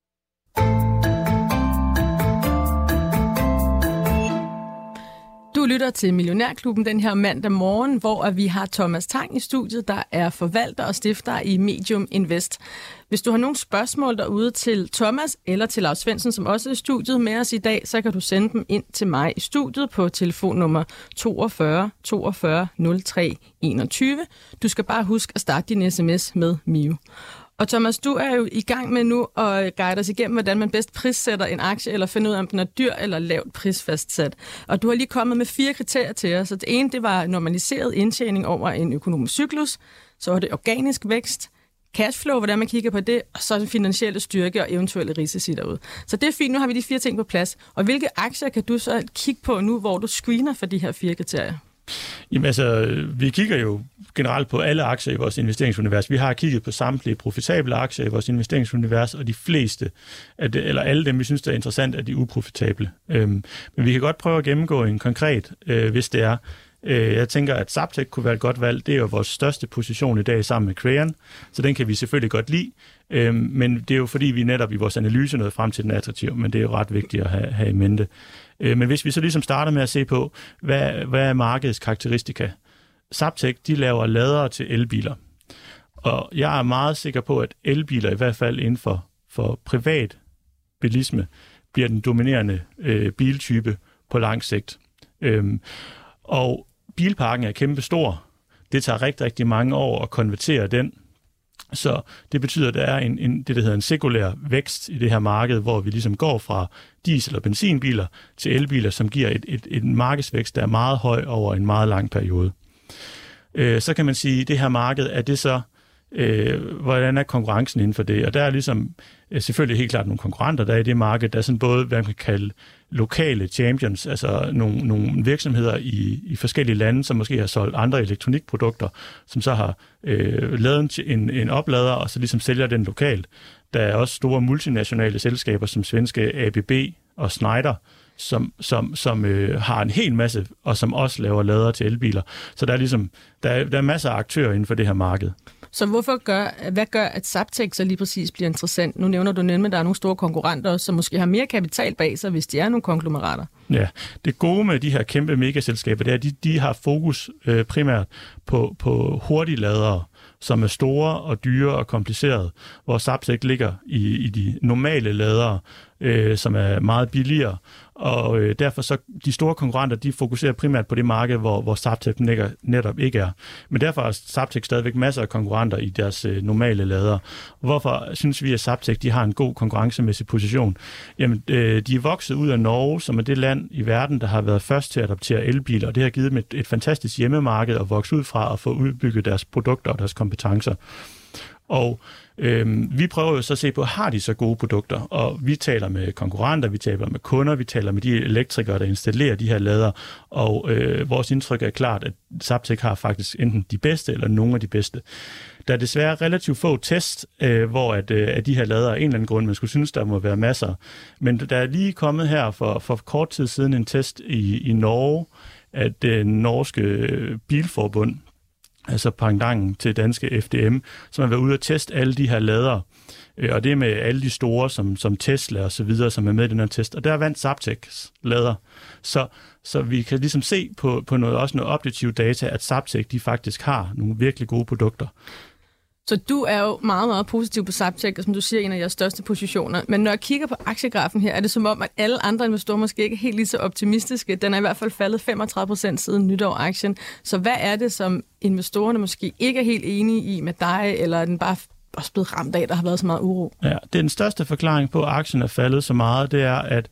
Du lytter til Millionærklubben den her mandag morgen, hvor vi har Thomas Tang i studiet, der er forvalter og stifter i Medium Invest. Hvis du har nogle spørgsmål derude til Thomas eller til Lars Svendsen, som også er i studiet med os i dag, så kan du sende dem ind til mig i studiet på telefonnummer toogfyrre toogfyrre nul tre enogtyve. Du skal bare huske at starte din sms med M I U. Og Thomas, du er jo i gang med nu at guide os igennem, hvordan man bedst prissætter en aktie, eller finder ud af, om den er dyr eller lavt prisfastsat. Og du har lige kommet med fire kriterier til os. Så det ene, det var normaliseret indtjening over en økonomisk cyklus. Så var det organisk vækst, cashflow, hvordan man kigger på det, og så den finansielle styrke og eventuelle risici derude. Så det er fint, nu har vi de fire ting på plads. Og hvilke aktier kan du så kigge på nu, hvor du screener for de her fire kriterier? Jamen altså, vi kigger jo generelt på alle aktier i vores investeringsunivers. Vi har kigget på samtlige profitable aktier i vores investeringsunivers, og de fleste, af det, eller alle dem, vi synes, der er interessant, er de uprofitable. Øhm, men vi kan godt prøve at gennemgå en konkret, øh, hvis det er. Øh, jeg tænker, at Zaptec kunne være et godt valg. Det er jo vores største position i dag sammen med Crayon, så den kan vi selvfølgelig godt lide. Øhm, men det er jo fordi, vi netop i vores analyse nåede frem til den attraktiv, men det er jo ret vigtigt at have, have i mente. Øh, men hvis vi så ligesom starter med at se på, hvad, hvad er markedets karakteristika? Zaptec, de laver ladere til elbiler. Og jeg er meget sikker på, at elbiler i hvert fald inden for, for privat bilisme bliver den dominerende øh, biltype på lang sigt. Øhm, og bilparken er kæmpe stor. Det tager rigtig, rigtig mange år at konvertere den. Så det betyder, at der er en, en, det, der hedder en sekulær vækst i det her marked, hvor vi ligesom går fra diesel- og benzinbiler til elbiler, som giver et, et, et markedsvækst, der er meget høj over en meget lang periode. Øh, så kan man sige, at det her marked, er det så, øh, hvordan er konkurrencen inden for det? Og der er ligesom øh, selvfølgelig helt klart nogle konkurrenter, der er i det marked, der er sådan både, hvad man kan kalde lokale champions, altså nogle, nogle virksomheder i, i forskellige lande, som måske har solgt andre elektronikprodukter, som så har øh, lavet en, en oplader, og så ligesom sælger den lokalt. Der er også store multinationale selskaber, som svenske A B B og Schneider, som, som, som øh, har en hel masse, og som også laver lader til elbiler. Så der er ligesom, der er, der er masser af aktører inden for det her marked. Så hvorfor gør, hvad gør, at Zaptec så lige præcis bliver interessant? Nu nævner du nemlig, at der er nogle store konkurrenter, som måske har mere kapital bag sig, hvis de er nogle konglomerater. Ja, det gode med de her kæmpe megaselskaber, det er, at de, de har fokus øh, primært på, på hurtige ladere, som er store og dyre og komplicerede, hvor Zaptec ligger i, i de normale ladere, øh, som er meget billigere. Og øh, derfor så de store konkurrenter, de fokuserer primært på det marked, hvor, hvor Zaptec netop ikke er. Men derfor har Zaptec stadigvæk masser af konkurrenter i deres øh, normale lader. Hvorfor synes vi, at Zaptec de har en god konkurrencemæssig position? Jamen, øh, de er vokset ud af Norge, som er det land i verden, der har været først til at adoptere elbiler, og det har givet dem et, et fantastisk hjemmemarked at vokse ud fra og få udbygget deres produkter og deres kompetencer. Og øhm, vi prøver jo så at se på, har de så gode produkter? Og vi taler med konkurrenter, vi taler med kunder, vi taler med de elektrikere, der installerer de her lader, og øh, vores indtryk er klart, at Zaptec har faktisk enten de bedste eller nogle af de bedste. Der er desværre relativt få test, øh, hvor at, øh, at de her lader af en eller anden grund, man skulle synes, der må være masser. Men der er lige kommet her for, for kort tid siden en test i, i Norge, at det norske bilforbund, altså pendanten til danske F D M, som har været ude og teste alle de her ladere. Og det er med alle de store, som, som Tesla og så videre, som er med i den her test. Og der vandt Zaptecs lader. Så, så vi kan ligesom se på, på noget, også noget objektiv data, at Zaptec de faktisk har nogle virkelig gode produkter. Så du er jo meget, meget positiv på Zaptec, og som du siger, en af jeres største positioner. Men når jeg kigger på aktiegrafen her, er det som om, at alle andre investorer måske ikke er helt lige så optimistiske. Den er i hvert fald faldet femogtredive procent siden nytår-aktien. Så hvad er det, som investorerne måske ikke er helt enige i med dig, eller er den bare også blevet ramt af, der har været så meget uro? Ja, det er den største forklaring på, at aktien er faldet så meget, det er, at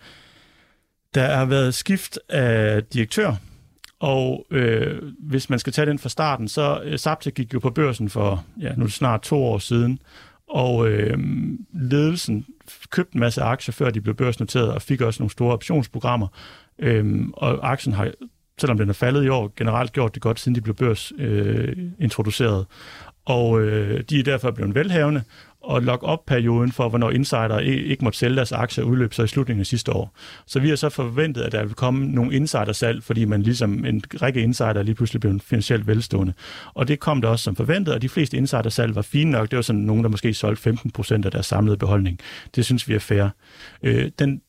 der har været skift af direktør. Og øh, hvis man skal tage den fra starten, så øh, Zaptec gik jo på børsen for, ja, nu er det snart to år siden, og øh, ledelsen købte en masse aktier, før de blev børsnoteret, og fik også nogle store optionsprogrammer. Øh, og aktien har, selvom den er faldet i år, generelt gjort det godt, siden de blev børsintroduceret. Øh, og øh, de er derfor blevet velhavende, og lock-up-perioden for, hvornår insider ikke måtte sælge deres aktier, udløb så i slutningen af sidste år. Så vi har så forventet, at der vil komme nogle insidersalg, fordi man ligesom en række insider lige pludselig blev finansielt velstående. Og det kom der også som forventet, og de fleste insidersalg var fine nok. Det var sådan nogen, der måske solgte femten procent af deres samlede beholdning. Det synes vi er fair. Øh, den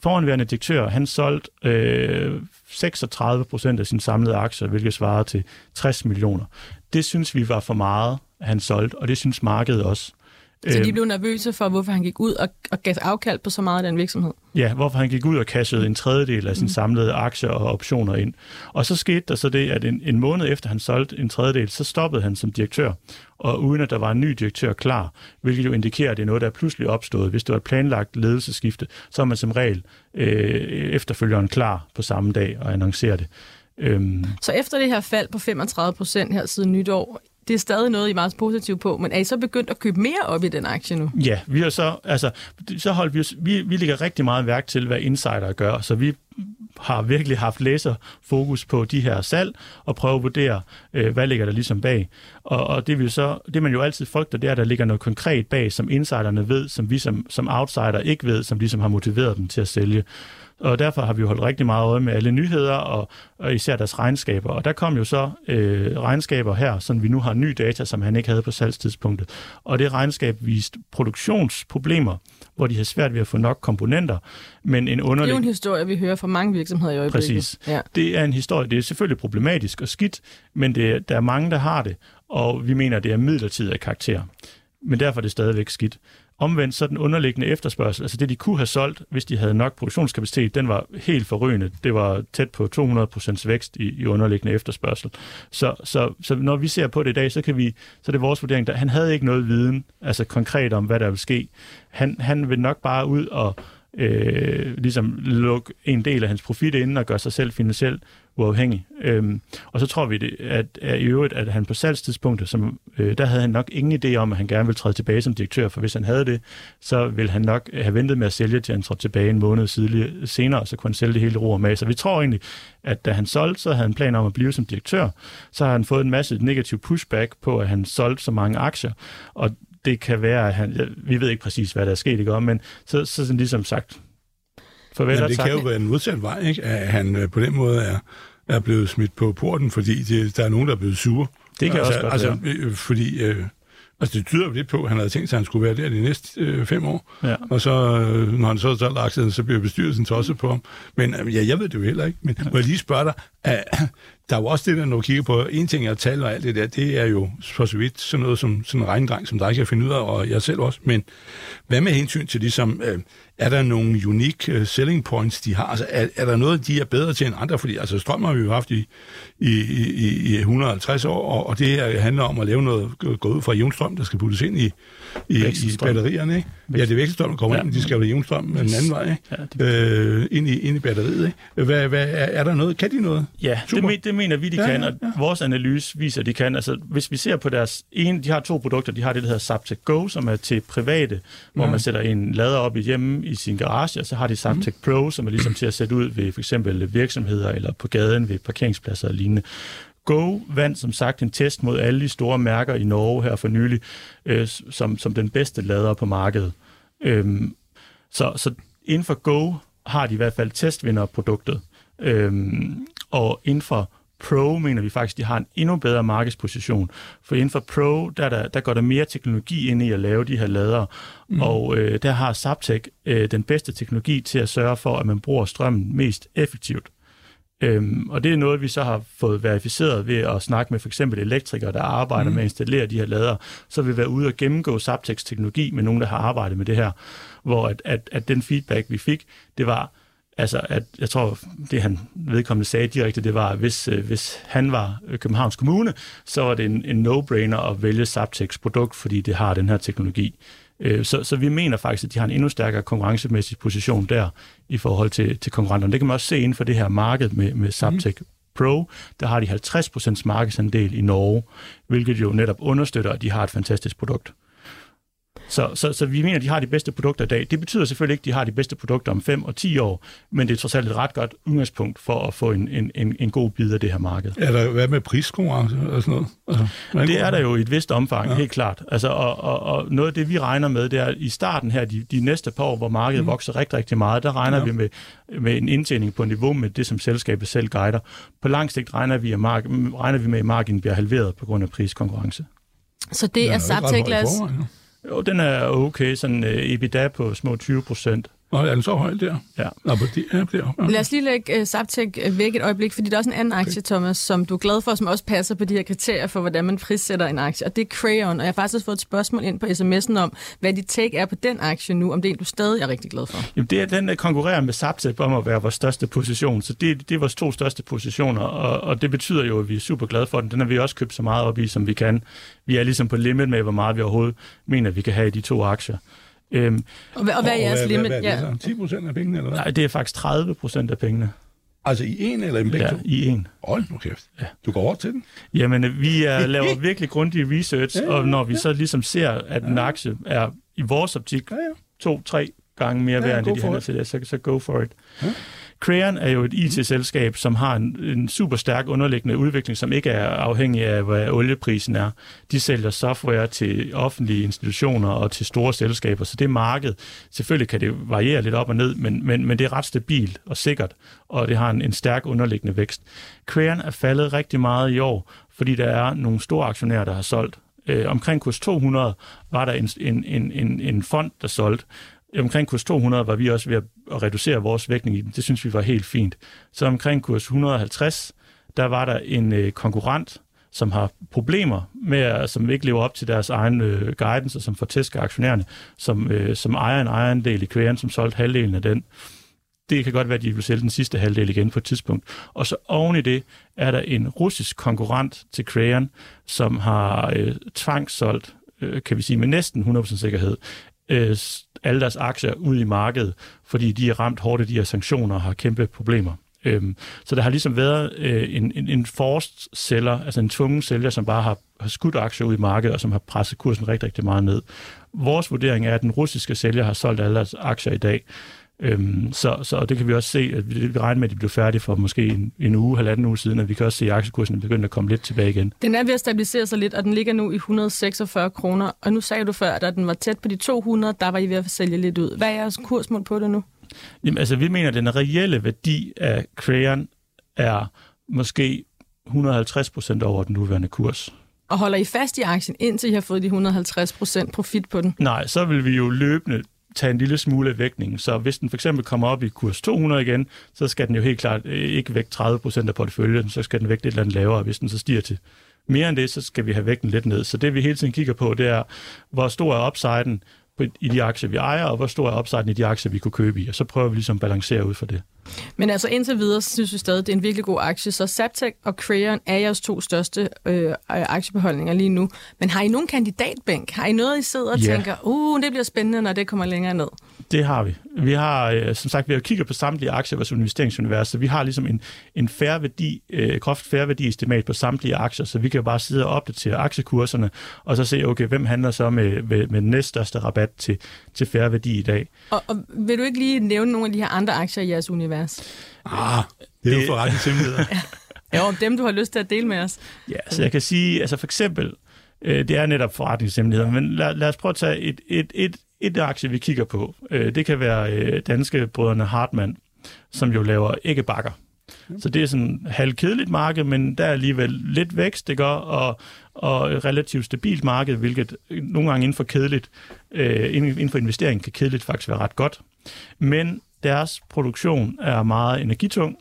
foranværende direktør, han solgte øh, seksogtredive procent af sine samlede aktier, hvilket svarer til tres millioner. Det synes vi var for meget, han solgte, og det synes markedet også. Så de blev nervøse for, hvorfor han gik ud og, og gav afkald på så meget af den virksomhed? Ja, hvorfor han gik ud og cashede en tredjedel af sine samlede aktier og optioner ind. Og så skete der så det, at en, en måned efter han solgte en tredjedel, så stoppede han som direktør, og uden at der var en ny direktør klar, hvilket jo indikerer, at det er noget, der er pludselig opstået. Hvis det var et planlagt ledelsesskifte, så er man som regel øh, efterfølgeren klar på samme dag og annoncerer det. Øhm. Så efter det her fald på femogtredive procent her siden nytår, det er stadig noget, I er meget positive på, men er I så begyndt at købe mere op i den aktie nu? Ja, vi har så, altså, så holdt vi, vi, vi lægger rigtig meget værk til, hvad insider gør, så vi har virkelig haft læserfokus på de her salg, og prøve at vurdere, øh, hvad ligger der ligesom bag. Og, og det, vil så, det man jo altid frygter, det er, at der ligger noget konkret bag, som insiderne ved, som vi som, som outsider ikke ved, som ligesom har motiveret dem til at sælge. Og derfor har vi jo holdt rigtig meget øje med alle nyheder, og, og især deres regnskaber. Og der kom jo så øh, regnskaber her, som vi nu har ny data, som han ikke havde på salgstidspunktet. Og det regnskab viste produktionsproblemer, hvor de har svært ved at få nok komponenter, men en underlig... Det er jo en historie, vi hører fra mange virksomheder i øjeblikket. Præcis. Ja. Det er en historie. Det er selvfølgelig problematisk og skidt, men det, der er mange, der har det, og vi mener, det er midlertidig karakter. Men derfor er det stadigvæk skidt. Omvendt så den underliggende efterspørgsel, altså det, de kunne have solgt, hvis de havde nok produktionskapacitet, den var helt forrygende. Det var tæt på to hundrede procent vækst i, i underliggende efterspørgsel. Så, så, så når vi ser på det i dag, så kan vi, så det er vores vurdering, at han havde ikke noget viden, altså konkret om, hvad der vil ske. Han, han vil nok bare ud og øh, ligesom lukke en del af hans profit inden og gøre sig selv finansielt uafhængig. Øhm, og så tror vi, det, at, at i øvrigt, at han på salgstidspunktet, som, øh, der havde han nok ingen idé om, at han gerne ville træde tilbage som direktør, for hvis han havde det, så ville han nok have ventet med at sælge, til han trådte tilbage en måned tidligere, senere, så kunne han sælge det hele ro og mag. Så vi tror egentlig, at da han solgte, så havde han planer om at blive som direktør, så har han fået en masse negativ pushback på, at han solgte så mange aktier, og det kan være, at han, vi ved ikke præcis, hvad der er sket, ikke om, men så, så sådan ligesom sagt, farvel. Men det tak. kan jo være en modsat vej, ikke? At han på den måde er, er blevet smidt på porten, fordi det, der er nogen, der er blevet sure. Det kan altså, også godt altså, være. øh, fordi, øh, altså det tyder jo lidt på, at han havde tænkt sig, at han skulle være der de næste øh, fem år. Ja. Og så, øh, når han så har lagt sig, så bliver bestyrelsen tosset på ham. Men øh, ja, jeg ved det jo heller ikke. Men må jeg lige spørge dig, at, der er jo også det der, når du kigger på en ting, at tal og alt det der, det er jo for så vidt sådan noget som sådan en regnedreng, som dig kan finde ud af, og jeg selv også. Men hvad med hensyn til ligesom, øh, er der nogle unique uh, selling points, de har? Altså, er, er der noget, de er bedre til end andre? Fordi altså, strøm har vi jo haft i, i, i, i et hundrede og halvtreds år, og, og det her handler om at lave noget, gå ud fra ionstrøm, der skal puttes ind i, i, i batterierne, ikke? Ja, det er vækselstrøm, der kommer ja. ind, de skal jo have ionstrøm den anden vej, ikke? Ja, det... øh, ind, i, ind i batteriet, ikke? Hvad, hvad, er, er der noget? Kan de noget? Ja, det, men, det mener vi, de ja, kan, og ja, ja. Vores analyse viser, at de kan. Altså, hvis vi ser på deres ene, de har to produkter, de har det, der hedder Zaptec Go, som er til private, hvor ja. man sætter en lader op i hjemme i sin garage, og så har de Zaptec mm. Pro, som er ligesom til at sætte ud ved for eksempel virksomheder eller på gaden ved parkeringspladser og lignende. Go vandt som sagt en test mod alle de store mærker i Norge her for nylig, øh, som, som den bedste lader på markedet. Øhm, så, så inden for Go har de i hvert fald testvinderproduktet. Øhm, og inden for Pro mener vi faktisk, at de har en endnu bedre markedsposition. For inden for Pro, der, der, der går der mere teknologi ind i at lave de her ladere. Mm. Og øh, der har Zaptec øh, den bedste teknologi til at sørge for, at man bruger strømmen mest effektivt. Øhm, og det er noget, vi så har fået verificeret ved at snakke med for eksempel elektrikere, der arbejder mm. med at installere de her ladere. Så vil vi være ude og gennemgå Zaptecs teknologi med nogen, der har arbejdet med det her. Hvor at, at, at den feedback, vi fik, det var, altså, at jeg tror, det han vedkommende sagde direkte, det var, at hvis, øh, hvis han var Københavns Kommune, så var det en, en no-brainer at vælge Zaptecs produkt, fordi det har den her teknologi. Øh, så, så vi mener faktisk, at de har en endnu stærkere konkurrencemæssig position der i forhold til, til konkurrenterne. Det kan man også se inden for det her marked med, med Zaptec mm. Pro. Der har de halvtreds procent markedsandel i Norge, hvilket jo netop understøtter, at de har et fantastisk produkt. Så, så, så vi mener, at de har de bedste produkter i dag. Det betyder selvfølgelig ikke, at de har de bedste produkter om fem og ti år, men det er trods alt et ret godt udgangspunkt for at få en, en, en, en god bid af det her marked. Er der hvad med priskonkurrence og sådan noget? Altså, det er der jo i et vist omfang, ja. Helt klart. Altså, og, og, og noget af det, vi regner med, det er i starten her, de, de næste par år, hvor markedet mm. vokser rigtig, rigtig meget, der regner ja. vi med, med en indtjening på niveau med det, som selskabet selv guider. På lang sigt regner vi, at mark, regner vi med, at marginen bliver halveret på grund af priskonkurrence. Så det er Zaptec, Lars? Jo, den er okay, sådan uh, EBITDA på små tyve procent. Og er den så høj der? Ja. Nå, det er der. Ja. Lad os lige lægge uh, Zaptec væk et øjeblik, fordi der er også en anden aktie, Thomas, som du er glad for, som også passer på de her kriterier for, hvordan man prissætter en aktie, og det er Crayon. Og jeg har faktisk også fået et spørgsmål ind på sms'en om, hvad dit take er på den aktie nu, om det er en, du stadig er rigtig glad for. Jamen, det er, den konkurrerer med Zaptec om at være vores største position, så det, det er vores to største positioner, og, og det betyder jo, at vi er super glade for den. Den har vi også købt så meget op i, som vi kan. Vi er ligesom på limit med, hvor meget vi overhovedet mener, vi kan have i de to aktier. Øhm, og, hvad, og hvad er jeres hvad, limit? Hvad, hvad er det så? ti procent af pengene, eller hvad? Nej, det er faktisk tredive procent af pengene. Altså i en eller i begge ja, to? i en. Hold nu kæft. Ja. Du går over til den? Jamen, vi er, laver virkelig grundig research, ja, ja, ja. Og når vi så ligesom ser, at en aktie er i vores optik ja, ja. to-tre gange mere ja, værd, end det de handler til, så, så go for it. Ja. Crayon er jo et I T-selskab, som har en, en super stærk underliggende udvikling, som ikke er afhængig af, hvad olieprisen er. De sælger software til offentlige institutioner og til store selskaber, så det marked, selvfølgelig kan det variere lidt op og ned, men, men, men det er ret stabilt og sikkert, og det har en, en stærk underliggende vækst. Crayon er faldet rigtig meget i år, fordi der er nogle store aktionærer, der har solgt. Øh, omkring kurs to hundrede var der en, en, en, en, en fond, der solgte. Omkring kurs to hundrede var vi også ved at reducere vores vægtning i den. Det synes vi var helt fint. Så omkring kurs et hundrede og halvtreds, der var der en øh, konkurrent, som har problemer med, som ikke lever op til deres egen øh, guidance, og som får tæsk af aktionærerne, som, øh, som ejer en ejerandel i Crayon, som solgte halvdelen af den. Det kan godt være, at de vil sælge den sidste halvdel igen på et tidspunkt. Og så oven i det er der en russisk konkurrent til Crayon, som har øh, tvangssolgt, øh, kan vi sige med næsten hundrede procent sikkerhed, øh, alle deres aktier ud i markedet, fordi de er ramt hårdt af de her sanktioner og har kæmpe problemer. Øhm, så der har ligesom været øh, en, en, en forced sælger, altså en tvungen sælger, som bare har, har skudt aktier ud i markedet, og som har presset kursen rigtig, rigtig meget ned. Vores vurdering er, at den russiske sælger har solgt alle deres aktier i dag. Øhm, så, så og det kan vi også se, at vi, vi regner med, at de blev færdige for måske en, en uge, halvanden uge siden, og vi kan også se, at aktiekursen er begyndt at komme lidt tilbage igen. Den er ved at stabilisere sig lidt, og den ligger nu i et hundrede og seksogfyrre kroner, og nu sagde du før, at da den var tæt på de to hundrede, der var I ved at sælge lidt ud. Hvad er jeres kursmål på det nu? Jamen, altså, vi mener, at den reelle værdi af Crayon er måske et hundrede og halvtreds procent over den nuværende kurs. Og holder I fast i aktien, indtil I har fået de et hundrede og halvtreds procent profit på den? Nej, så vil vi jo løbende tage en lille smule af vægtningen. Så hvis den for eksempel kommer op i kurs to hundrede igen, så skal den jo helt klart ikke vægte tredive procent af porteføljen, så skal den vægte et eller andet lavere. Hvis den så stiger til mere end det, så skal vi have vægten lidt ned. Så det vi hele tiden kigger på, det er, hvor stor er upsiden i de aktier, vi ejer, og hvor stor er upsiden i de aktier, vi kunne købe i. Og så prøver vi ligesom at balancere ud for det. Men altså indtil videre, synes vi stadig, det er en virkelig god aktie. Så Zaptec og Crayon er jeres to største øh, aktiebeholdninger lige nu. Men har I nogen kandidatbænk? Har I noget, I sidder og yeah. tænker, uh, det bliver spændende, når det kommer længere ned? Det har vi. Vi har, øh, som sagt, vi har kigget på samtlige aktier i vores investeringsunivers, så vi har ligesom en, en fair værdi, øh, groft fair værdi-estimat på samtlige aktier, så vi kan bare sidde og opdatere aktiekurserne, og så se, okay, hvem handler så med, med, med den næststørste rabat til, til fair værdi i dag. Og, og vil du ikke lige nævne nogle af de her andre aktier i jeres univers? Ah, det er det, jo forretningshemmeligheder. Ja, om dem, du har lyst til at dele med os. Ja, så jeg kan sige, altså for eksempel, øh, det er netop forretningshemmeligheder, men lad, lad os prøve at tage et, et, et, et aktie, vi kigger på. Øh, det kan være øh, danske brødrene Hartmann, som jo laver æggebakker. Så det er sådan et halvkedeligt marked, men der er alligevel lidt vækst, det gør, og, og et relativt stabilt marked, hvilket nogle gange inden for kedeligt, øh, inden for investering kan kedeligt faktisk være ret godt. Men deres produktion er meget energitung,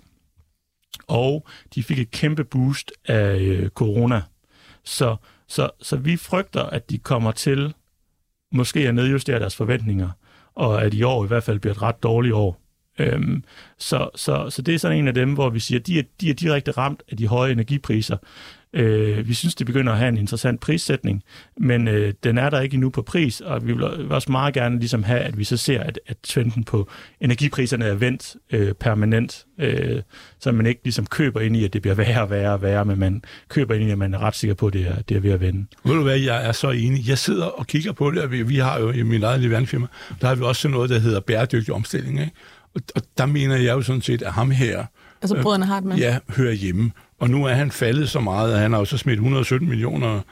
og de fik et kæmpe boost af øh, corona. Så, så, så vi frygter, at de kommer til måske at nedjustere deres forventninger, og at i år i hvert fald bliver et ret dårligt år. Øhm, så, så, så det er sådan en af dem, hvor vi siger, at de er, de er direkte ramt af de høje energipriser. Øh, vi synes, det begynder at have en interessant prissætning, men øh, den er der ikke endnu på pris, og vi vil også meget gerne ligesom have, at vi så ser, at, at trenden på energipriserne er vendt øh, permanent, øh, så man ikke ligesom køber ind i, at det bliver værre og værre og værre, men man køber ind i, at man er ret sikker på, at det er, det er ved at vende. Ved du hvad, jeg er så enig. Jeg sidder og kigger på det, og vi, vi har jo i min eget lille vandfirma, der har vi også noget, der hedder bæredygtig omstilling, ikke? Og, og der mener jeg jo sådan set, at ham her, altså brødrene Hartmann, ja, hører hjemme. Og nu er han faldet så meget, at han har jo så smidt et hundrede og sytten millioner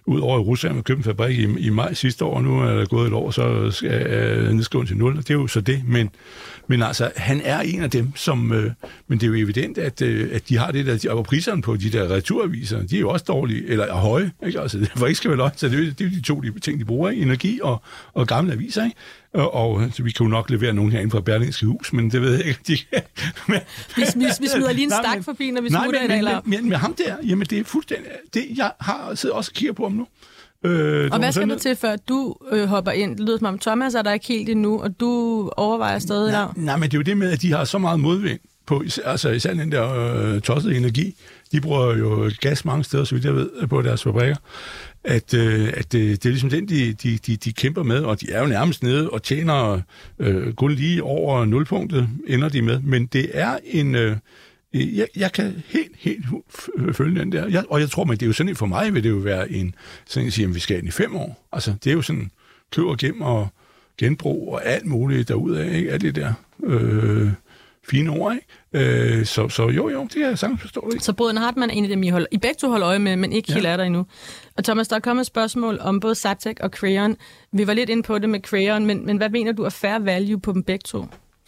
ud over i Rusland og købte en fabrik i, i maj sidste år, og nu er der gået et år, så skal uh, nedskrive til nul, og det er jo så det. Men, men altså, han er en af dem, som... Uh, men det er jo evident, at, uh, at de har det der... Og priserne på de der returaviser, de er jo også dårlige, eller er høje, ikke? Altså, det var ikke skal være løgn, så det er, det er jo de to de ting, de bruger, ikke? Energi og, og gamle aviser, ikke? Og, og så vi kan jo nok levere nogen herinde fra Berlingske Hus, men det ved jeg ikke. De kan. men, vi, vi, vi smider lige en stak men, forbi, når vi nej, smutter men, i dag. Men, men, men med ham der, jamen det er fuldstændig... Det, jeg har siddet også og kigger på ham nu. Øh, og hvad skal der til, før du øh, hopper ind? Det lyder som om Thomas er der ikke helt endnu, og du overvejer stadig nej, der. Nej, men det er jo det med, at de har så meget modvind på, altså især den der øh, tossede energi. De bruger jo gas mange steder, så vidt jeg ved, på deres fabrikker. At, øh, at øh, det er ligesom den, de, de, de, de kæmper med, og de er jo nærmest nede og tjener øh, kun lige over nulpunktet, ender de med. Men det er en... Øh, jeg, jeg kan helt, helt følge den der. Jeg, og jeg tror, men det er jo sådan, for mig vil det jo være en... Sådan at sige, at vi skal ind i fem år. Altså, det er jo sådan køb og gem og genbrug og alt muligt derudad, ikke? Alt det der... Øh, fine ord, ikke? Øh, så, så jo, jo, det kan jeg sagtens forstå det. Så Brødrene Hartmann er en af dem, I, holder, I begge to holder øje med, men ikke ja. helt er der endnu. Og Thomas, der er kommet et spørgsmål om både Zaptec og Crayon. Vi var lidt inde på det med Crayon, men, men hvad mener du er fair value på dem begge to?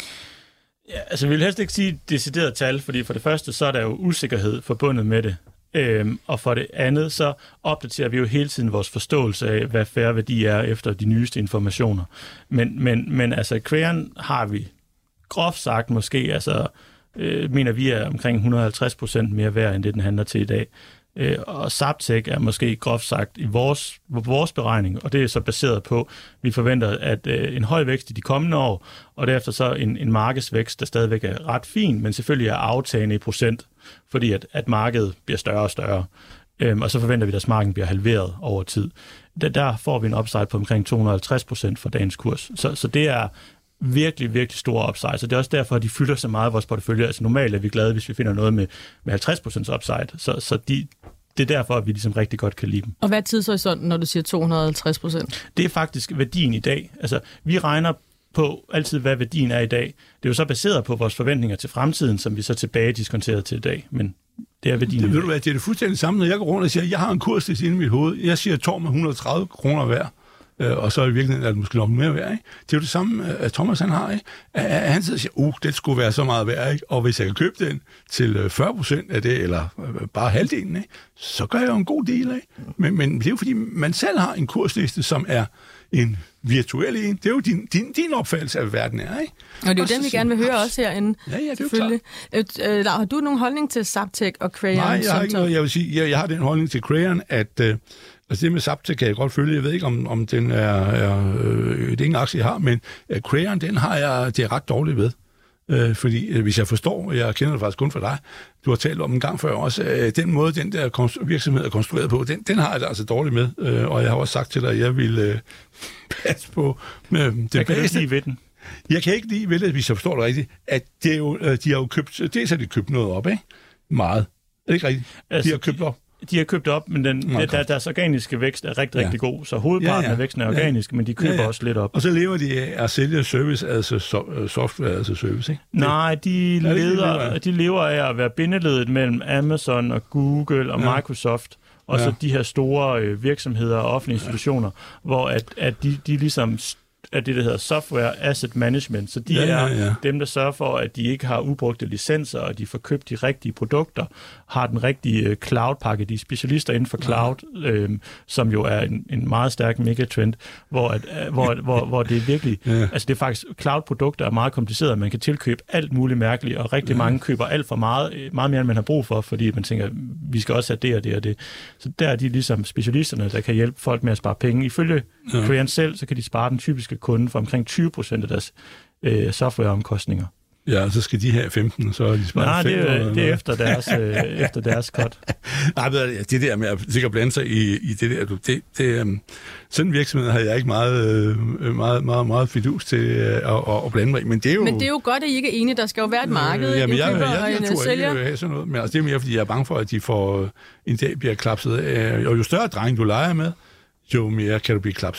Ja, altså vi vil helst ikke sige decideret tal, fordi for det første, så er der jo usikkerhed forbundet med det. Øhm, og for det andet, så opdaterer vi jo hele tiden vores forståelse af, hvad fair værdi er efter de nyeste informationer. Men, men, men altså, Crayon har vi groft sagt måske, altså, øh, mener vi er omkring et hundrede og halvtreds procent mere værd, end det den handler til i dag. Øh, og Zaptec er måske groft sagt i vores, vores beregning, og det er så baseret på, vi forventer at øh, en høj vækst i de kommende år, og derefter så en, en markedsvækst, der stadigvæk er ret fin, men selvfølgelig er aftagende i procent, fordi at, at markedet bliver større og større. Øhm, og så forventer vi, at markedet bliver halveret over tid. Der, der får vi en upside på omkring to hundrede og halvtreds procent for dagens kurs. Så, så det er virkelig, virkelig store upside. Så det er også derfor, at de fylder så meget af vores portefølje. Altså normalt er vi glade, hvis vi finder noget med, med halvtreds procent upside. Så, så de, det er derfor, at vi ligesom rigtig godt kan lide dem. Og hvad er tidshorisonten, når du siger to hundrede og halvtreds procent? Det er faktisk værdien i dag. Altså, vi regner på altid, hvad værdien er i dag. Det er jo så baseret på vores forventninger til fremtiden, som vi så tilbage diskonterer til i dag. Men det er værdien. Det, ved du hvad, det er det fuldstændig samme, når jeg går rundt og siger, at jeg har en kurs inde i mit hoved. Jeg siger, at Torm er et hundrede og tredive kroner værd. Og så i virkeligheden er det måske nok mere værd, ikke? Det er jo det samme, at Thomas han har, ikke? At han sidder og siger, uh, det skulle være så meget værd, ikke? Og hvis jeg kan købe den til fyrre procent af det, eller bare halvdelen, ikke? Så gør jeg jo en god del, ikke? Men, men det er jo fordi, man selv har en kursliste, som er en virtuel en. Det er jo din, din, din opfattelse af, hvad verden er, ikke? Og det er jo og den, vi gerne vil høre også herinde. Ja, ja, det er jo klart. Øh, Laura, har du nogen holdning til Zaptec og Crayon? Nej, jeg har ikke noget. Jeg vil sige, jeg, jeg har den holdning til Crayon, at øh, altså det med Zaptec kan jeg godt følge. Jeg ved ikke, om, om den er... er øh, det er ingen aktie, jeg har, men uh, Crayon, den har jeg det er ret dårligt ved. Øh, fordi øh, hvis jeg forstår, jeg kender det faktisk kun for dig, du har talt om en gang før også, øh, den måde, den der konstru- virksomhed er konstrueret på, den, den har jeg det altså dårligt med. Øh, og jeg har også sagt til dig, at jeg vil øh, passe på med det jeg kan bedste. ikke lide ved den. Jeg kan ikke lide ved det, hvis jeg forstår det rigtigt, at det er jo, de har jo købt, det er de købt noget op, ikke? Meget. Er det ikke rigtigt? Altså, de har købt op. De har købt op, men den, der, der, deres organiske vækst er rigtig, ja. rigtig god, så hovedparten ja, ja. af væksten er organisk, ja. men de køber ja, ja. også lidt op. Og så lever de af at sælge service, altså software, altså service, ikke? Nej, de, det, leder, de lever af at være bindeledet mellem Amazon og Google og ja. Microsoft, og ja. så de her store øh, virksomheder og offentlige institutioner, ja. hvor at, at de, de ligesom af det, der hedder Software Asset Management. Så de ja, ja, ja. er dem, der sørger for, at de ikke har ubrugte licenser, og de får købt de rigtige produkter, har den rigtige cloud-pakke. De er specialister inden for cloud, ja. øhm, som jo er en, en meget stærk megatrend, hvor, at, hvor, hvor, hvor det er virkelig... Ja. Altså det er faktisk... Cloud-produkter er meget kompliceret. Man kan tilkøbe alt muligt mærkeligt, og rigtig ja. mange køber alt for meget, meget mere, end man har brug for, fordi man tænker, vi skal også have det og det og det. Så der er de ligesom specialisterne, der kan hjælpe folk med at spare penge. Ifølge ja. Crayon selv, så kan de spare den typiske kunde for omkring tyve procent af deres øh, softwareomkostninger. Ja, og så skal de have femten, så er de sparet Nej, fem. Nej, det, det er efter deres, øh, efter deres cut. Nej, det der med at sikkert blande sig i, i det der, det, det, um, sådan en virksomhed har jeg ikke meget, øh, meget, meget, meget fidus til øh, at, at blande mig i. Men det er jo, men det er jo godt, at I ikke er enige. Der skal jo være et marked. Øh, jamen, jeg, jeg, jeg, jeg, jeg, jeg tror ikke, jeg vil have sådan noget. Men altså, det er mere, fordi jeg er bange for, at de får en dag bliver klapset af. Og jo større dreng du leger med, jo mere kan du blive klapset.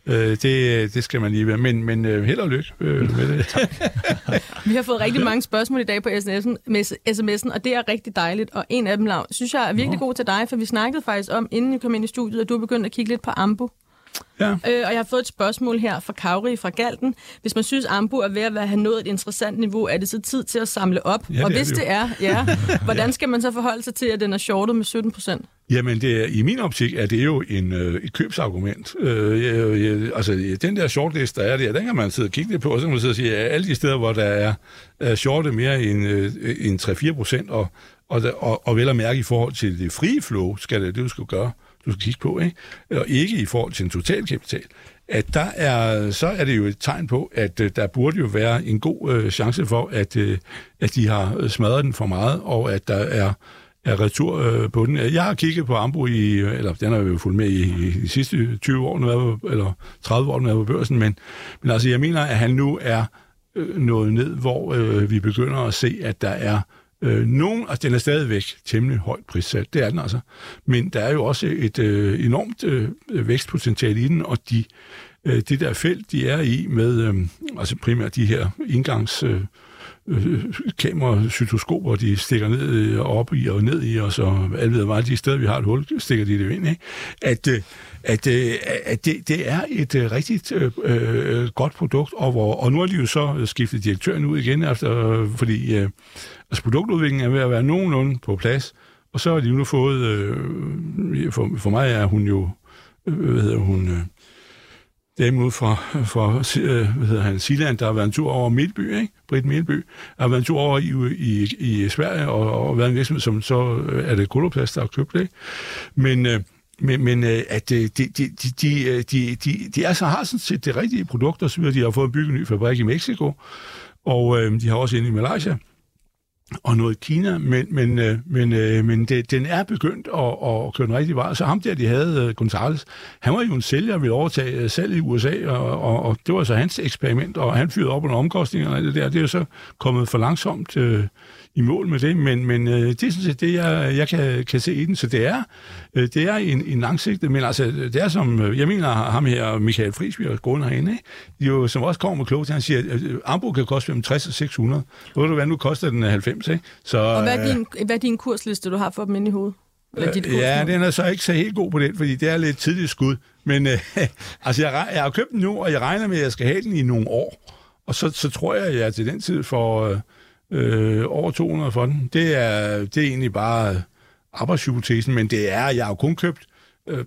Øh, det, det skal man lige være. Men, men øh, held og lykke øh, med det. Vi har fået rigtig mange spørgsmål i dag på sms'en, og det er rigtig dejligt. Og en af dem, Lav, synes jeg er virkelig god til dig, for vi snakkede faktisk om, inden jeg kom ind i studiet, at du er begyndt at kigge lidt på Ambu. Ja. Øh, og jeg har fået et spørgsmål her fra Kauri fra Galten. Hvis man synes, Ambu er ved at have nået et interessant niveau, er det så tid til at samle op? Ja, og det hvis er det, det er, ja, hvordan skal man så forholde sig til, at den er shortet med sytten procent? Jamen, det er, i min optik er det jo en, øh, et købsargument. Øh, jeg, jeg, altså, den der shortlist, der er der, den kan man sidde og kigge lidt på, og så kan man sidde og sige, at alle de steder, hvor der er, er shortet mere end, øh, end tre til fire procent, og, og, og, og vel at mærke i forhold til det frie flow, skal det, det du skal gøre, du skal kigge på, ikke? Og ikke i forhold til en total kapital, at der er, så er det jo et tegn på, at øh, der burde jo være en god øh, chance for, at, øh, at de har smadret den for meget, og at der er er retur øh, på den. Jeg har kigget på Ambu i, eller den har jo fulgt med i, i de sidste tyve år, nu er, eller tredive år, nu er på børsen, men, men altså, jeg mener, at han nu er øh, nået ned, hvor øh, vi begynder at se, at der er øh, nogen, altså den er stadigvæk temmelig højt prissat, det er den altså, men der er jo også et øh, enormt øh, vækstpotentiale i den, og de, øh, det der felt, de er i med, øh, altså primært de her indgangs øh, kameracytoskoper, de stikker ned og op i og ned i, og så alle ved meget, de steder, vi har et hul, stikker de det ind, ikke? At, at, at det, det er et rigtig øh, godt produkt, og, hvor, og nu har de jo så skiftet direktøren ud igen, efter, fordi øh, altså produktudviklingen er ved at være nogenlunde på plads, og så har de jo nu fået, øh, for, for mig er hun jo, øh, hvad hedder hun, øh, damen ud fra, fra hvad hedder han, Zealand, der har været en tur over Midtby, ikke? Britt Midtby, har været en tur over i, i, i Sverige, og, og været en virksomhed, som så er det Coloplast, der har købt det, ikke? Men, men, men at de, de, de, de, de, de, de er så, har sådan set det rigtige produkter, så de har fået bygget en ny fabrik i Mexico, og øh, de har også en i Malaysia, og noget i Kina, men, men, øh, men, øh, men det, den er begyndt at, at køre den rigtige vej. Så ham der, de havde, Gonzales, han var jo en sælger, der ville overtage salg i U S A, og, og, og det var så hans eksperiment, og han fyrede op under omkostningerne og det der. Det er jo så kommet for langsomt øh, i mål med det, men, men øh, det er sådan set det, jeg, jeg kan, kan se i den. Så det er, øh, det er en, en langsigtet, men altså, det er som, jeg mener, ham her, Michael Friis, vi har gået herinde, ikke? Jo, som også kommer med klogt, han siger, at Ambu kan koste mellem tres og seks hundrede. Ved du hvad, nu koster den halvfems, ikke? Så, og hvad er, din, hvad er din kursliste, du har for dem inde i hovedet? Eller dit ja, den er så ikke så helt god på den, fordi det er lidt tidligt skud. Men øh, altså, jeg, jeg har købt den nu, og jeg regner med, at jeg skal have den i nogle år. Og så, så tror jeg, at jeg til den tid får øh, over to hundrede for den. Det er, det er egentlig bare arbejdshypotesen, men det er, jeg har jo kun købt øh,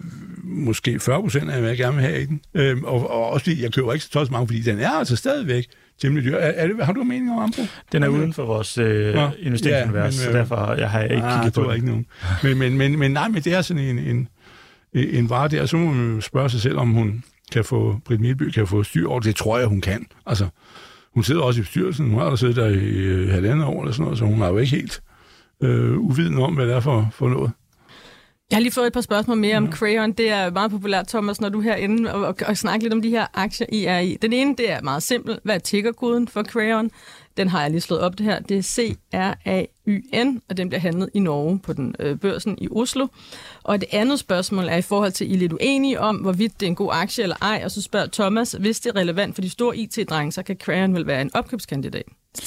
måske fyrre procent af, hvad jeg gerne vil have i den. Øh, og, og også fordi, jeg køber ikke så mange, fordi den er altså stadigvæk temmelig dyr. Er, er det, har du en mening om Ambu? Den er uden for vores øh, ja, investeringsunivers, ja, så derfor jeg har jeg ikke ah, kigget på ikke nogen. Men, men, men, men nej, men det er sådan en, en, en vare der, så må man spørge sig selv, om hun kan få, Britt Midtby kan få styr over det. Det tror jeg, hun kan. Altså, hun sidder også i bestyrelsen. Hun har da siddet der i øh, halvandet år eller sådan noget, så hun er jo ikke helt øh, uviden om, hvad det er for, for noget. Jeg har lige fået et par spørgsmål mere om Crayon. Det er meget populært, Thomas, når du er herinde og, og, og snakker lidt om de her aktier, I er i. Den ene, det er meget simpelt. Hvad er tickerkoden for Crayon? Den har jeg lige slået op det her. Det er C R A Y N, og den bliver handlet i Norge på den øh, børsen i Oslo. Og det andet spørgsmål er i forhold til, I er lidt uenige om, hvorvidt det er en god aktie eller ej. Og så spørger Thomas, hvis det er relevant for de store I T-drenge, så kan Crayon vel være en opkøbskandidat.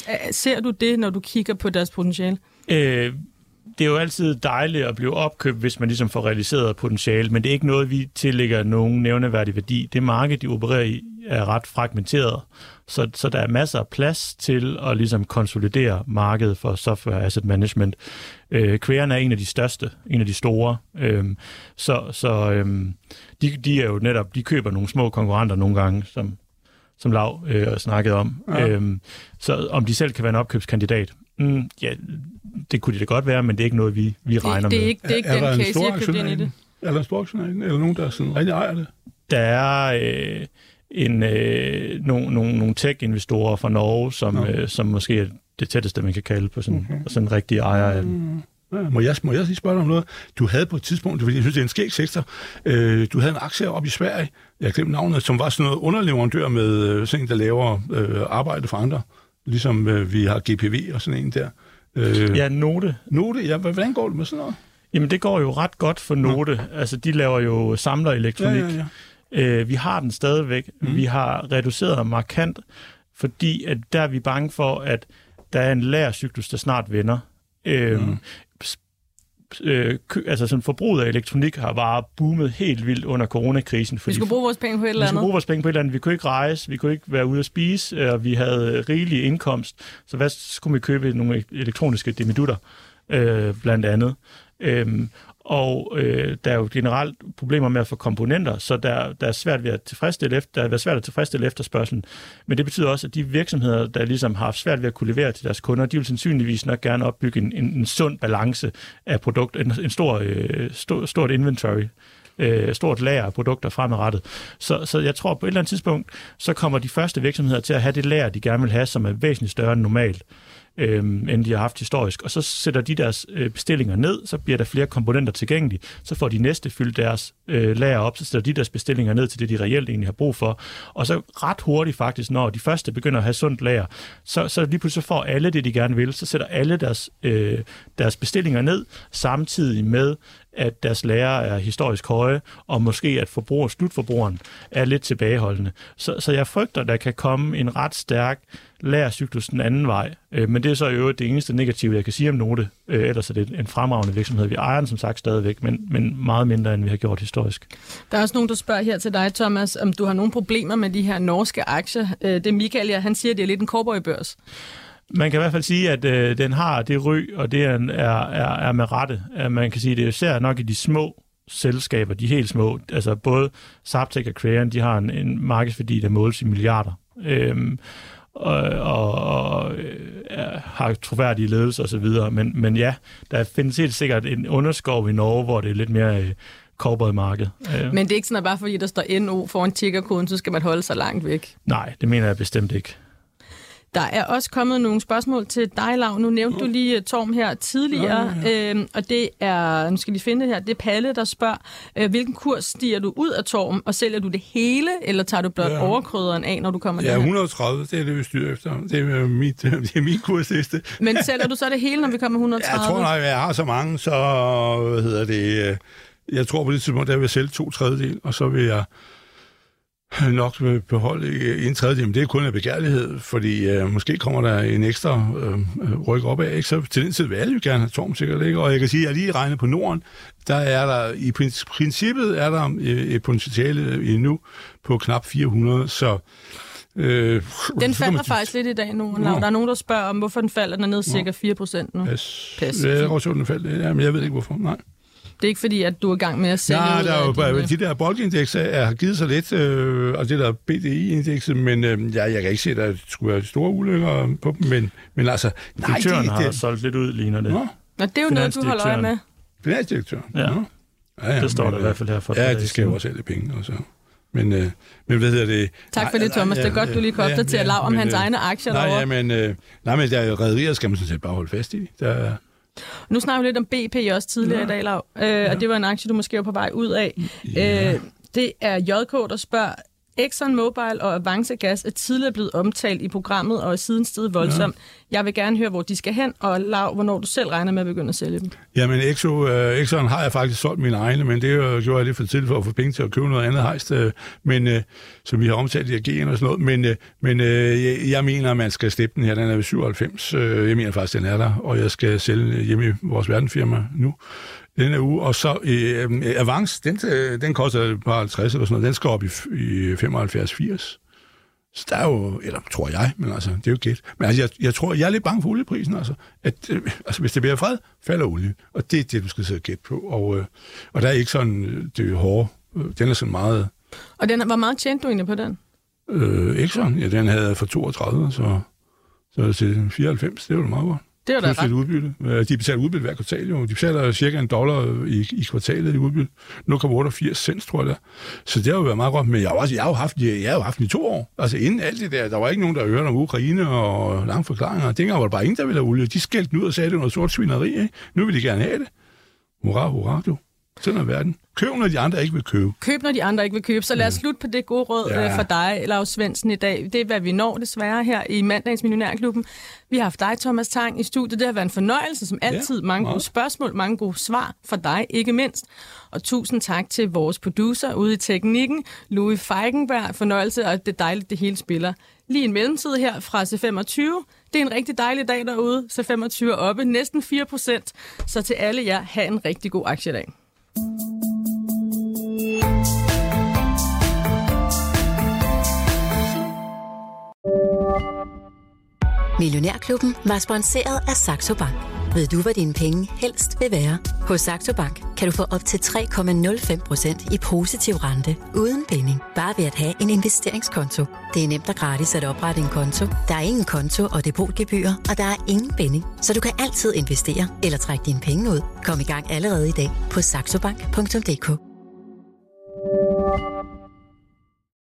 Ser du det, når du kigger på deres potentiale? Øh... Det er jo altid dejligt at blive opkøbt, hvis man ligesom får realiseret potentiale, men det er ikke noget, vi tillægger nogen nævneværdig værdi. Det marked, de opererer i, er ret fragmenteret, så, så der er masser af plads til at ligesom konsolidere markedet for software asset management. Øh, Crayon er en af de største, en af de store, øhm, så, så øhm, de, de er jo netop, de køber nogle små konkurrenter nogle gange, som, som Lav øh, snakkede om. Ja. Øhm, så om de selv kan være en opkøbskandidat, mm, ja, det kunne det da godt være, men det er ikke noget, vi, vi regner det, det er med. ikke, det er ikke er den case, jeg købte ind i det. Er der en stor aktionær, eller nogen, der sådan rigtig ejer det? Der er øh, en, øh, nogle, nogle, nogle tech-investorer fra Norge, som, ja. øh, som måske er det tætteste, man kan kalde på sådan, okay. sådan en rigtig ejer af den. Ja, må, jeg, må jeg lige spørge dig om noget? Du havde på et tidspunkt, fordi jeg synes, det er en skæg sektor, øh, du havde en aktie op i Sverige, jeg glemte navnet, som var sådan noget underleverandør med øh, sådan en, der laver øh, arbejde for andre, ligesom øh, vi har G P V og sådan en der. Øh, ja, Note. Note, ja. Hvordan går det med sådan noget? Jamen, det går jo ret godt for Note. Ja. Altså, de laver jo samlerelektronik. Ja, ja, Øh, vi har den stadigvæk. Mm. Vi har reduceret markant, fordi at der er vi bange for, at der er en lagercyklus, der snart vender. Øh, mm. Øh, kø, altså sådan forbruget af elektronik har bare boomet helt vildt under coronakrisen. Vi skulle bruge vores penge på et eller andet. Vi skulle bruge vores penge på et eller andet. Vi kunne ikke rejse, vi kunne ikke være ude at spise, og vi havde rigelig indkomst. Så hvad skulle vi købe? Nogle elektroniske dimidutter, øh, blandt andet. Øhm, og øh, der er jo generelt problemer med at få komponenter, så der, der er svært ved at tilfredsstille efter, der er svært at tilfredsstille efterspørgselen. Men det betyder også, at de virksomheder, der ligesom har haft svært ved at kunne levere til deres kunder, de vil sandsynligvis nok gerne opbygge en, en, en sund balance af produkter, en, en stor, øh, stor, stort inventory, øh, stort lager af produkter fremadrettet. Så, så jeg tror, på et eller andet tidspunkt, så kommer de første virksomheder til at have det lager, de gerne vil have, som er væsentligt større end normalt. Øhm, end de har haft historisk. Og så sætter de deres øh, bestillinger ned, så bliver der flere komponenter tilgængelige, så får de næste fyldt deres øh, lager op, så sætter de deres bestillinger ned til det, de reelt egentlig har brug for. Og så ret hurtigt faktisk, når de første begynder at have sundt lager, så, så lige pludselig får alle det, de gerne vil, så sætter alle deres, øh, deres bestillinger ned, samtidig med, at deres lager er historisk høje, og måske at forbruger, slutforbrugeren er lidt tilbageholdende. Så, så jeg frygter, der kan komme en ret stærk lagercyklus den anden vej. Øh, men det er så i øvrigt det eneste negative, jeg kan sige om Note. Øh, ellers er det en fremragende virksomhed. Vi ejer den som sagt stadigvæk, men, men meget mindre, end vi har gjort historisk. Der er også nogen, der spørger her til dig, Thomas, om du har nogle problemer med de her norske aktier. Øh, det er Michael, ja, han siger, at det er lidt en cowboybørs. Man kan i hvert fald sige, at øh, den har det ry, og det er, er, er med rette. Man kan sige, at det er især nok i de små selskaber, de helt små. Altså både Zaptec og Crayon, de har en, en markedsværdi, der måles i milliarder. Øhm, og, og, og øh, har troværdige ledelser osv. Men, men ja, der findes helt sikkert en underskov i Norge, hvor det er lidt mere øh, cowboy-marked. Øh. Men det er ikke sådan, at bare fordi der står N O foran tickerkoden, så skal man holde sig langt væk? Nej, det mener jeg bestemt ikke. Der er også kommet nogle spørgsmål til dig, Lau. Nu nævnte du lige uh, Torm her tidligere, ja, ja, ja. Øhm, og det er, nu skal lige finde det her, det er Palle, der spørger, øh, hvilken kurs stiger du ud af Torm, og sælger du det hele, eller tager du blot ja. overkryderen af, når du kommer ja, der? Ja, et hundrede og tredive, det er det, vi styrer efter. Det er, mit, det er min kursliste. Men sælger du så det hele, når vi kommer et hundrede og tredive? Jeg tror nej, jeg har så mange, så hvad hedder det, jeg tror på det tidspunkt, der vil jeg sælge to tredjedel, og så vil jeg nok vil beholde en tredjedel, men det er kun en begærlighed, fordi øh, måske kommer der en ekstra øh, ryk op af, ikke? Så til den tid vil alle jo gerne have Torm sikkert, ikke? Og jeg kan sige, at jeg lige regnet på Norden, der er der, i princippet er der et potentiale endnu på knap fire hundrede, så øh, den så falder faktisk lidt i dag nu, Lau. Der er nogen, der spørger om, hvorfor den falder, den er ned cirka fire procent nu. Pas. Pas. Ja, jeg også den faldt, ja, men jeg ved ikke hvorfor, nej. Det er ikke fordi, at du er i gang med at sælge Nej, ud der er jo bare, de der boldindekser har givet sig lidt, øh, og det der B D I-indekset, men øh, ja, jeg kan ikke se, at der skulle være store ulykker på dem, men, men altså... Nej, direktøren det, har det, solgt lidt ud, ligner det. Nå, Nå det er jo noget, du holder øje med. Finansdirektøren? Ja, ja, ja det står men, der i hvert fald her for. Ja, de skal jo også sælge penge, og så... Men, øh, men hvad hedder det? Tak for det, Thomas. Det er godt, du lige kan opdatere ja, ja, Lau om men, hans egne aktier nej, derovre. Ja, men, øh, nej, men der er jo rederier, skal man sådan set bare holde fast i. Der Nu snakker vi lidt om B P også tidligere ja. i dag, Lau, øh, ja. og det var en aktie, du måske var på vej ud af. Ja. Øh, det er J K, der spørger, Exxon Mobil og Avance Gas er tidligere blevet omtalt i programmet og er siden steget voldsomt. Ja. Jeg vil gerne høre, hvor de skal hen, og Lau, hvornår du selv regner med at begynde at sælge dem. Jamen, Exxon, øh, Exxon har jeg faktisk solgt mine egne, men det øh, gjorde jeg lidt for tidligt for at få penge til at købe noget andet hejst, øh, men, øh, som vi har omtalt i A G'en og sådan noget. Men, øh, men øh, jeg, jeg mener, at man skal steppe den her. Den er ved syvoghalvfems. Øh, jeg mener faktisk, den er der, og jeg skal sælge hjemme i vores verdensfirma nu. Den er uge, og så øh, Avance, den, den koster bare halvtreds eller sådan noget, den skal op i, i femoghalvfjerds firs. Så der er jo, eller tror jeg, men altså, det er jo gæt. Men altså, jeg, jeg tror, jeg er lidt bange for olieprisen, altså. At, øh, altså, hvis det bliver fred, falder olie. Og det er det, du skal sidde og gætte på. Og, øh, og der er ikke sådan, det er hårde. Den er sådan meget... Og den, hvor meget tjente du egentlig på den? Øh, ikke sådan. Ja, den havde for toogtredive, så, så til fireoghalvfems, det var det meget godt. Det var da ret. Udbytte. De betaler udbytte hver kvartal, jo. De betaler cirka en dollar i, i kvartalet i udbytte. nul komma otteogfirs cent, tror jeg. Så det har jo været meget godt. Men jeg har, også, jeg har jo haft, jeg, jeg har jo haft den i to år. Altså inden alt det der, der var ikke nogen, der hørte om Ukraine og lange forklaringer. Dengang var der bare ingen, der ville have olie. De skældte ud og sagde, det var noget sort svineri, ikke? Nu vil de gerne have det. Hurra, hurra, du. Sådan er verden. Køb, når de andre ikke vil købe. Køb, når de andre ikke vil købe. Så lad os slutte på det gode råd ja. for dig, Lars Svendsen, i dag. Det er, hvad vi når desværre her i mandagens Millionærklubben. Vi har haft dig, Thomas Tang, i studiet. Det har været en fornøjelse, som altid. Ja, mange gode spørgsmål, mange gode svar for dig, ikke mindst. Og tusind tak til vores producer ude i teknikken, Louis Feigenberg. Fornøjelse, og det er dejligt, det hele spiller. Lige en mellemtid her fra C femogtyve. Det er en rigtig dejlig dag derude. C femogtyve oppe, næsten fire procent. Så til alle jer, have en rigtig god aktiedag. Millionærklubben var sponsoreret af Saxo Bank. Ved du, hvad dine penge helst vil være? Hos Saxo Bank kan du få op til tre komma nul fem procent i positiv rente uden binding. Bare ved at have en investeringskonto. Det er nemt og gratis at oprette en konto. Der er ingen konto og depotgebyrer, og der er ingen binding. Så du kan altid investere eller trække dine penge ud. Kom i gang allerede i dag på saxobank punktum d k.